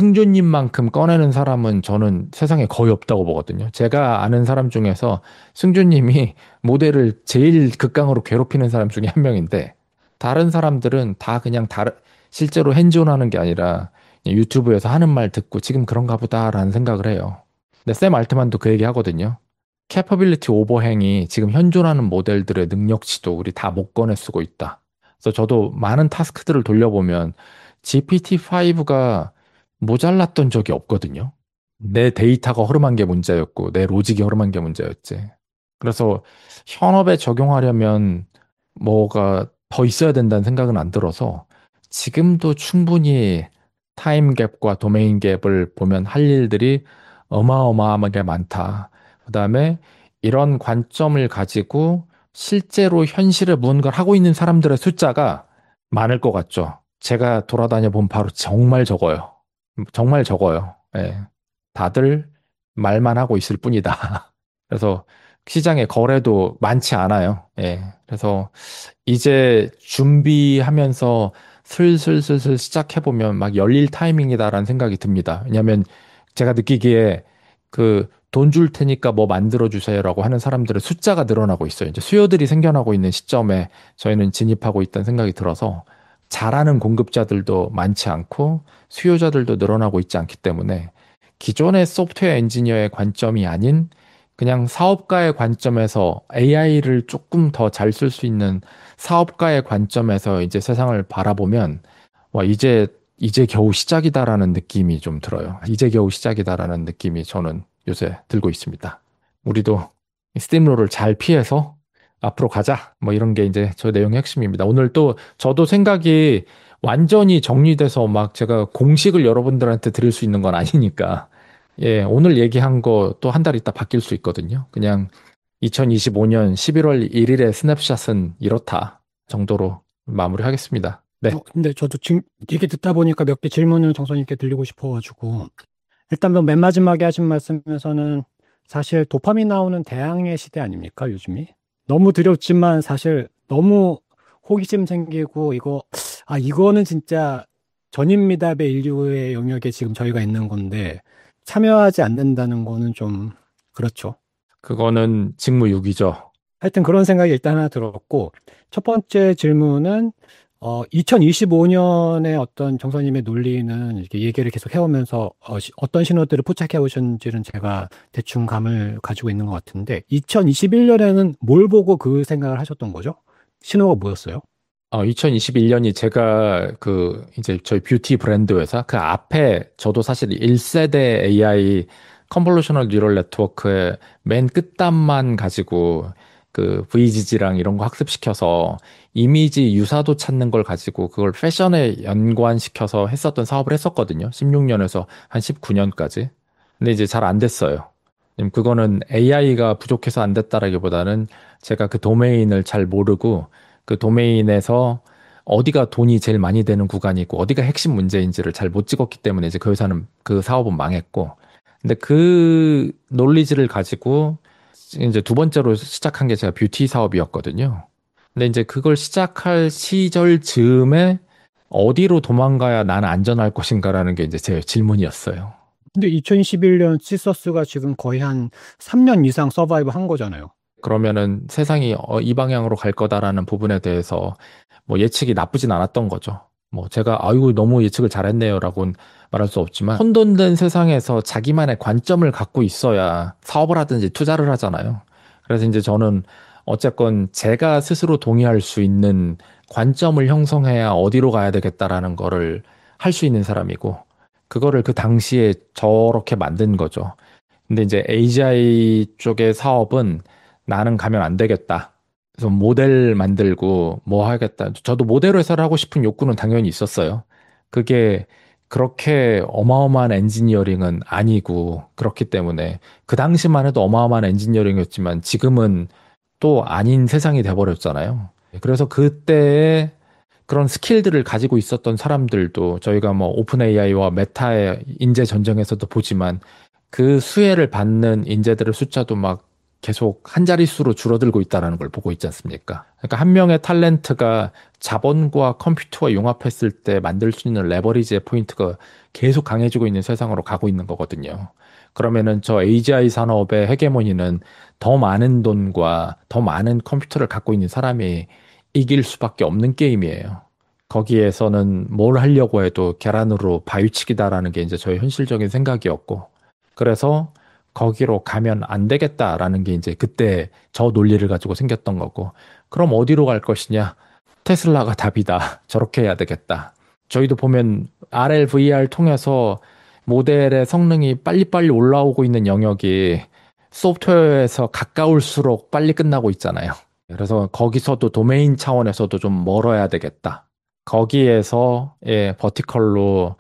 승준님만큼 꺼내는 사람은 저는 세상에 거의 없다고 보거든요. 제가 아는 사람 중에서 승준님이 모델을 제일 극강으로 괴롭히는 사람 중에 한 명인데, 다른 사람들은 다 그냥 다른, 실제로 핸즈온 하는 게 아니라 유튜브에서 하는 말 듣고 지금 그런가 보다라는 생각을 해요. 근데 샘 알트만도 그 얘기 하거든요. 캐퍼빌리티 오버행이 지금 현존하는 모델들의 능력치도 우리 다 못 꺼내 쓰고 있다. 그래서 저도 많은 타스크들을 돌려보면 지피티 파이브가 모자랐던 적이 없거든요. 내 데이터가 허름한 게 문제였고 내 로직이 허름한 게 문제였지. 그래서 현업에 적용하려면 뭐가 더 있어야 된다는 생각은 안 들어서 지금도 충분히 타임 갭과 도메인 갭을 보면 할 일들이 어마어마하게 많다. 그 다음에 이런 관점을 가지고 실제로 현실에 무언가를 하고 있는 사람들의 숫자가 많을 것 같죠. 제가 돌아다녀 본 바로 정말 적어요. 정말 적어요. 예. 다들 말만 하고 있을 뿐이다. 그래서 시장에 거래도 많지 않아요. 예. 그래서 이제 준비하면서 슬슬슬슬 시작해보면 막 열릴 타이밍이다라는 생각이 듭니다. 왜냐하면 제가 느끼기에 그 돈 줄 테니까 뭐 만들어주세요라고 하는 사람들의 숫자가 늘어나고 있어요. 이제 수요들이 생겨나고 있는 시점에 저희는 진입하고 있다는 생각이 들어서 잘하는 공급자들도 많지 않고 수요자들도 늘어나고 있지 않기 때문에 기존의 소프트웨어 엔지니어의 관점이 아닌 그냥 사업가의 관점에서 에이아이를 조금 더 잘 쓸 수 있는 사업가의 관점에서 이제 세상을 바라보면 와, 이제 이제 겨우 시작이다라는 느낌이 좀 들어요. 이제 겨우 시작이다라는 느낌이 저는 요새 들고 있습니다. 우리도 스팀롤을 잘 피해서 앞으로 가자. 뭐 이런 게 이제 저 내용의 핵심입니다. 오늘 또 저도 생각이 완전히 정리돼서 막 제가 공식을 여러분들한테 드릴 수 있는 건 아니니까. 예, 오늘 얘기한 거 또 한 달 있다 바뀔 수 있거든요. 그냥 이천이십오 년 십일월 일일의 스냅샷은 이렇다 정도로 마무리하겠습니다. 네. 어, 근데 저도 지금 얘기 듣다 보니까 몇 개 질문을 정선님께 드리고 싶어가지고 일단 뭐맨 마지막에 하신 말씀에서는 사실 도파민 나오는 대항해 시대 아닙니까 요즘이? 너무 두렵지만 사실 너무 호기심 생기고 이거 아 이거는 진짜 전인미답의 인류의 영역에 지금 저희가 있는 건데 참여하지 않는다는 거는 좀 그렇죠. 그거는 직무유기죠. 하여튼 그런 생각이 일단 하나 들었고 첫 번째 질문은 어, 이천이십오 년에 어떤 정선님의 논리는 이렇게 얘기를 계속 해오면서 어, 시, 어떤 신호들을 포착해 오셨는지는 제가 대충 감을 가지고 있는 것 같은데 이천이십일 년에는 뭘 보고 그 생각을 하셨던 거죠? 신호가 뭐였어요? 어, 이천이십일 년이 제가 그 이제 저희 뷰티 브랜드 회사 그 앞에 저도 사실 일 세대 에이아이 컨볼루셔널 뉴럴 네트워크의 맨 끝단만 가지고 그 브이지지랑 이런 거 학습시켜서 이미지 유사도 찾는 걸 가지고 그걸 패션에 연관시켜서 했었던 사업을 했었거든요. 십육 년에서 한 십구 년까지. 근데 이제 잘 안 됐어요. 그거는 에이아이가 부족해서 안 됐다라기보다는 제가 그 도메인을 잘 모르고 그 도메인에서 어디가 돈이 제일 많이 되는 구간이고 어디가 핵심 문제인지를 잘 못 찍었기 때문에 이제 그 회사는 그 사업은 망했고 근데 그 논리지를 가지고 이제 두 번째로 시작한 게 제가 뷰티 사업이었거든요. 근데 이제 그걸 시작할 시절 즈음에 어디로 도망가야 나는 안전할 것인가라는 게 이제 제 질문이었어요. 근데 이천이십일 년 시서스가 지금 거의 한 삼 년 이상 서바이브 한 거잖아요. 그러면은 세상이 어, 이 방향으로 갈 거다라는 부분에 대해서 뭐 예측이 나쁘진 않았던 거죠. 뭐 제가 아이고 너무 예측을 잘했네요라고는 말할 수 없지만 혼돈된 세상에서 자기만의 관점을 갖고 있어야 사업을 하든지 투자를 하잖아요. 그래서 이제 저는 어쨌건 제가 스스로 동의할 수 있는 관점을 형성해야 어디로 가야 되겠다라는 거를 할 수 있는 사람이고 그거를 그 당시에 저렇게 만든 거죠. 근데 이제 에이지아이 쪽의 사업은 나는 가면 안 되겠다. 그래서 모델 만들고 뭐 하겠다. 저도 모델 회사를 하고 싶은 욕구는 당연히 있었어요. 그게 그렇게 어마어마한 엔지니어링은 아니고 그렇기 때문에 그 당시만 해도 어마어마한 엔지니어링이었지만 지금은 또 아닌 세상이 돼버렸잖아요. 그래서 그때의 그런 스킬들을 가지고 있었던 사람들도 저희가 뭐 오픈 에이아이와 메타의 인재 전쟁에서도 보지만 그 수혜를 받는 인재들의 숫자도 막 계속 한 자릿수로 줄어들고 있다는 걸 보고 있지 않습니까? 그러니까 한 명의 탤런트가 자본과 컴퓨터와 융합했을 때 만들 수 있는 레버리지의 포인트가 계속 강해지고 있는 세상으로 가고 있는 거거든요. 그러면은 저 에이지아이 산업의 헤게모니는 더 많은 돈과 더 많은 컴퓨터를 갖고 있는 사람이 이길 수밖에 없는 게임이에요. 거기에서는 뭘 하려고 해도 계란으로 바위치기다라는 게 이제 저의 현실적인 생각이었고, 그래서 거기로 가면 안 되겠다라는 게 이제 그때 저 논리를 가지고 생겼던 거고, 그럼 어디로 갈 것이냐? 테슬라가 답이다. 저렇게 해야 되겠다. 저희도 보면 알엘, 브이알 통해서 모델의 성능이 빨리빨리 올라오고 있는 영역이 소프트웨어에서 가까울수록 빨리 끝나고 있잖아요. 그래서 거기서도 도메인 차원에서도 좀 멀어야 되겠다. 거기에서 예, 버티컬로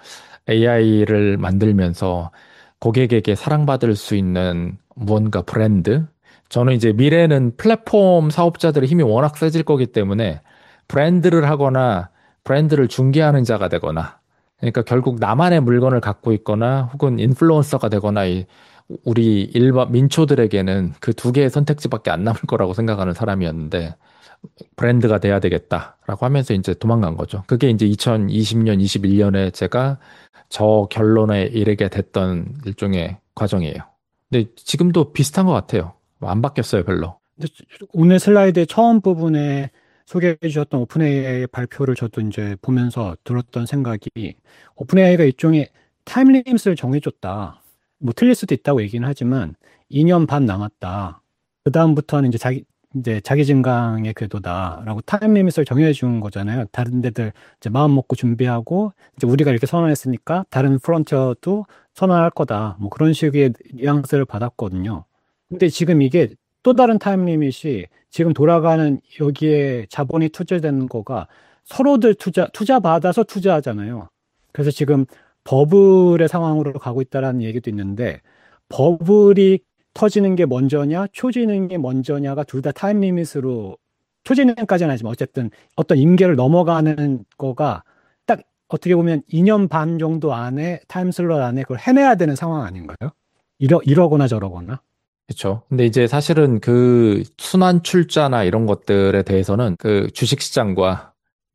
에이아이를 만들면서 고객에게 사랑받을 수 있는 무언가 브랜드. 저는 이제 미래는 플랫폼 사업자들의 힘이 워낙 세질 거기 때문에 브랜드를 하거나 브랜드를 중개하는 자가 되거나, 그러니까 결국 나만의 물건을 갖고 있거나 혹은 인플루언서가 되거나 이 우리 일반 민초들에게는 그 두 개의 선택지밖에 안 남을 거라고 생각하는 사람이었는데 브랜드가 돼야 되겠다라고 하면서 이제 도망간 거죠. 그게 이제 이천이십 년, 이십일 년에 제가 저 결론에 이르게 됐던 일종의 과정이에요. 근데 지금도 비슷한 것 같아요. 안 바뀌었어요, 별로. 근데 오늘 슬라이드의 처음 부분에 소개해 주셨던 오픈에이아이의 발표를 저도 이제 보면서 들었던 생각이 오픈에이아이가 일종의 타임리밋을 정해줬다. 뭐 틀릴 수도 있다고 얘기는 하지만 이 년 반 남았다. 그 다음부터는 이제 자기 이제 자기 증강의 궤도다라고 타임 리밋을 정해 준 거잖아요. 다른 데들 이제 마음 먹고 준비하고 이제 우리가 이렇게 선언했으니까 다른 프론티어도 선언할 거다. 뭐 그런 식의 뉘앙스를 받았거든요. 근데 지금 이게 또 다른 타임 리밋이 지금 돌아가는 여기에 자본이 투자되는 거가 서로들 투자 투자 받아서 투자하잖아요. 그래서 지금 버블의 상황으로 가고 있다라는 얘기도 있는데 버블이 터지는 게 먼저냐, 초지는 게 먼저냐가 둘 다 타임 리밋으로 초지는까지는 아니지만 어쨌든 어떤 임계를 넘어가는 거가 딱 어떻게 보면 이 년 반 정도 안에 타임 슬롯 안에 그걸 해내야 되는 상황 아닌가요? 이러 이러거나 저러거나. 그렇죠. 근데 이제 사실은 그 순환 출자나 이런 것들에 대해서는 그 주식시장과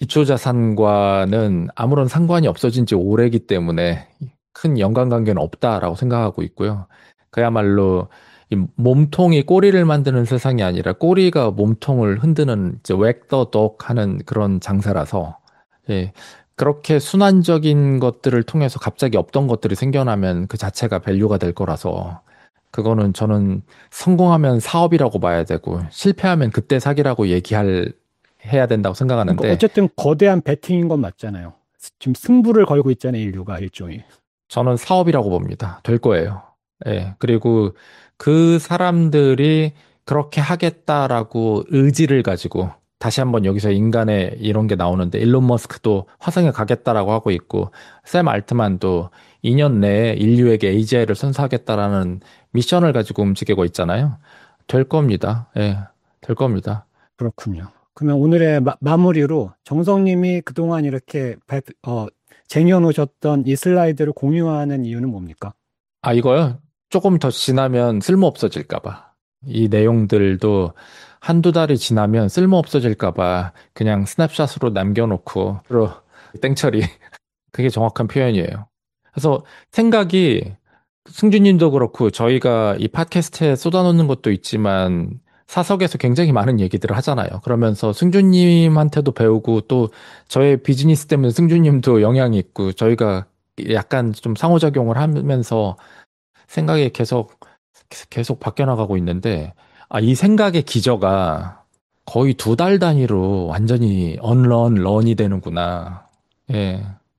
기초자산과는 아무런 상관이 없어진 지 오래기 때문에 큰 연관관계는 없다라고 생각하고 있고요. 그야말로 이 몸통이 꼬리를 만드는 세상이 아니라 꼬리가 몸통을 흔드는 이제 웩 더 독 하는 그런 장사라서 예, 그렇게 순환적인 것들을 통해서 갑자기 없던 것들이 생겨나면 그 자체가 밸류가 될 거라서 그거는 저는 성공하면 사업이라고 봐야 되고 실패하면 그때 사기라고 얘기할 해야 된다고 그러니까 생각하는데 어쨌든 거대한 베팅인 건 맞잖아요. 지금 승부를 걸고 있잖아요, 인류가 일종의. 저는 사업이라고 봅니다. 될 거예요. 예. 그리고 그 사람들이 그렇게 하겠다라고 의지를 가지고 다시 한번 여기서 인간의 이런 게 나오는데 일론 머스크도 화성에 가겠다라고 하고 있고 샘 알트만도 이 년 내에 인류에게 에이지아이를 선사하겠다라는 미션을 가지고 움직이고 있잖아요. 될 겁니다. 예. 될 겁니다. 그렇군요. 그러면 오늘의 마, 마무리로 정성님이 그동안 이렇게 발, 어, 쟁여놓으셨던 이 슬라이드를 공유하는 이유는 뭡니까? 아, 이거요? 조금 더 지나면 쓸모 없어질까 봐. 이 내용들도 한두 달이 지나면 쓸모 없어질까 봐 그냥 스냅샷으로 남겨놓고 로 땡처리. 그게 정확한 표현이에요. 그래서 생각이 승주님도 그렇고 저희가 이 팟캐스트에 쏟아놓는 것도 있지만 사석에서 굉장히 많은 얘기들을 하잖아요. 그러면서 승주님한테도 배우고 또 저의 비즈니스 때문에 승주님도 영향이 있고 저희가 약간 좀 상호작용을 하면서 생각이 계속 계속 바뀌어 나가고 있는데 아, 이 생각의 기저가 거의 두 달 단위로 완전히 언런 런이 되는구나. 예.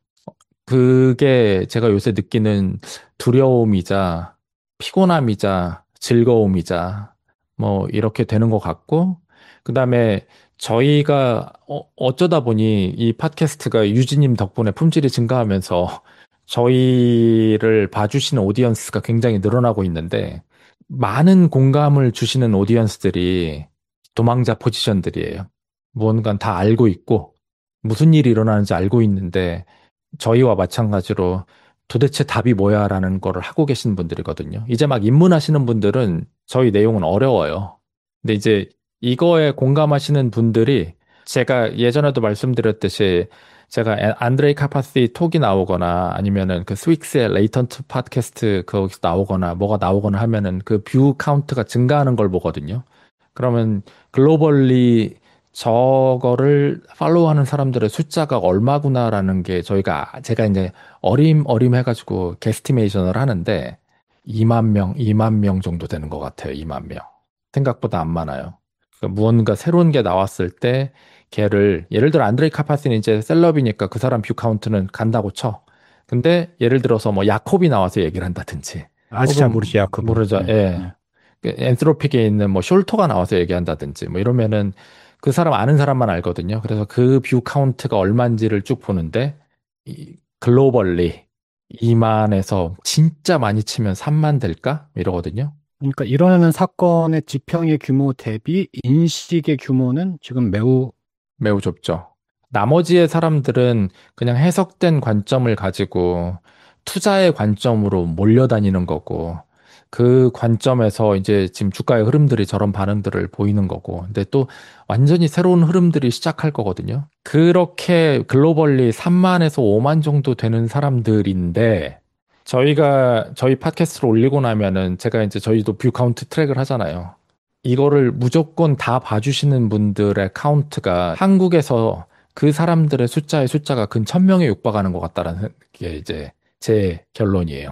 그게 제가 요새 느끼는 두려움이자 피곤함이자 즐거움이자 뭐 이렇게 되는 것 같고 그다음에 저희가 어, 어쩌다 보니 이 팟캐스트가 유진님 덕분에 품질이 증가하면서 저희를 봐주시는 오디언스가 굉장히 늘어나고 있는데 많은 공감을 주시는 오디언스들이 도망자 포지션들이에요. 무언가 다 알고 있고 무슨 일이 일어나는지 알고 있는데 저희와 마찬가지로 도대체 답이 뭐야 라는 거를 하고 계신 분들이거든요. 이제 막 입문하시는 분들은 저희 내용은 어려워요. 근데 이제 이거에 공감하시는 분들이 제가 예전에도 말씀드렸듯이 제가 안드레이 카파시 톡이 나오거나 아니면은 그 스윅스의 레이턴트 팟캐스트 거기서 나오거나 뭐가 나오거나 하면은 그 뷰 카운트가 증가하는 걸 보거든요. 그러면 글로벌리 저거를 팔로우하는 사람들의 숫자가 얼마구나라는 게 저희가 제가 이제 어림어림 해가지고 게스티메이션을 하는데 이만 명, 이만 명 정도 되는 것 같아요. 이만 명. 생각보다 안 많아요. 그러니까 무언가 새로운 게 나왔을 때 걔를 예를 들어 안드레이 카파스는 이제 셀럽이니까 그 사람 뷰 카운트는 간다고 쳐. 근데 예를 들어서 뭐 야콥이 나와서 얘기를 한다든지 아직 잘 모르지, 야콥은. 모르죠. 네. 예. 네. 그 엔트로픽에 있는 뭐 숄터가 나와서 얘기한다든지 뭐 이러면은 그 사람 아는 사람만 알거든요. 그래서 그 뷰 카운트가 얼마인지를 쭉 보는데 이 글로벌리 이만에서 진짜 많이 치면 삼만 될까? 이러거든요. 그러니까 일어나는 사건의 지평의 규모 대비 인식의 규모는 지금 매우 매우 좁죠. 나머지의 사람들은 그냥 해석된 관점을 가지고 투자의 관점으로 몰려다니는 거고 그 관점에서 이제 지금 주가의 흐름들이 저런 반응들을 보이는 거고 근데 또 완전히 새로운 흐름들이 시작할 거거든요. 그렇게 글로벌리 삼만에서 오만 정도 되는 사람들인데 저희가 저희 팟캐스트를 올리고 나면은 제가 이제 저희도 뷰 카운트 트랙을 하잖아요. 이거를 무조건 다 봐주시는 분들의 카운트가 한국에서 그 사람들의 숫자의 숫자가 근 천 명에 육박하는 것 같다라는 게 이제 제 결론이에요.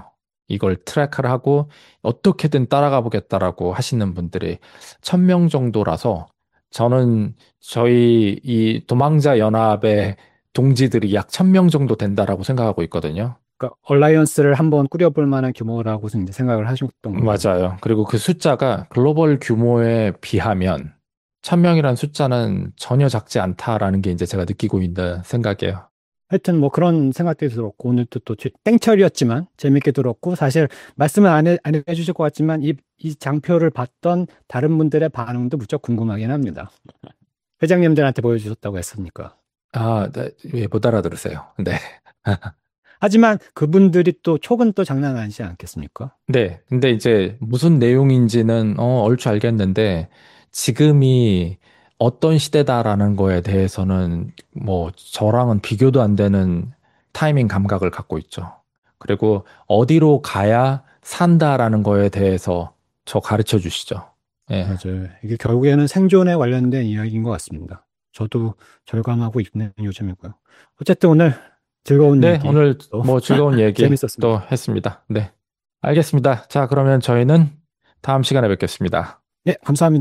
이걸 트래커를 하고 어떻게든 따라가 보겠다라고 하시는 분들이 천 명 정도라서 저는 저희 이 도망자 연합의 동지들이 약 천 명 정도 된다라고 생각하고 있거든요. 그러니까 얼라이언스를 한번 꾸려볼 만한 규모라고 이제 생각을 하셨던 거예요. 맞아요. 그리고 그 숫자가 글로벌 규모에 비하면 천 명이라는 숫자는 전혀 작지 않다라는 게 이제 제가 느끼고 있는 생각이에요. 하여튼 뭐 그런 생각들이 들었고 오늘도 또 제- 땡처리였지만 재밌게 들었고 사실 말씀을 안, 해, 안 해주실 것 같지만 이, 이 장표를 봤던 다른 분들의 반응도 무척 궁금하긴 합니다. 회장님들한테 보여주셨다고 했으니까. 아, 네, 왜 못 알아들으세요? 네. 하지만 그분들이 또 촉은 또 장난 아니지 않겠습니까? 네. 근데 이제 무슨 내용인지는 어, 얼추 알겠는데 지금이 어떤 시대다라는 거에 대해서는 뭐 저랑은 비교도 안 되는 타이밍 감각을 갖고 있죠. 그리고 어디로 가야 산다라는 거에 대해서 저 가르쳐 주시죠. 예. 맞아요. 이게 결국에는 생존에 관련된 이야기인 것 같습니다. 저도 절감하고 있는 요즘이고요. 어쨌든 오늘 즐거운 네, 얘기 오늘 또 뭐 즐거운 얘기 재밌었습니다. 또 했습니다. 네. 알겠습니다. 자, 그러면 저희는 다음 시간에 뵙겠습니다. 네, 감사합니다.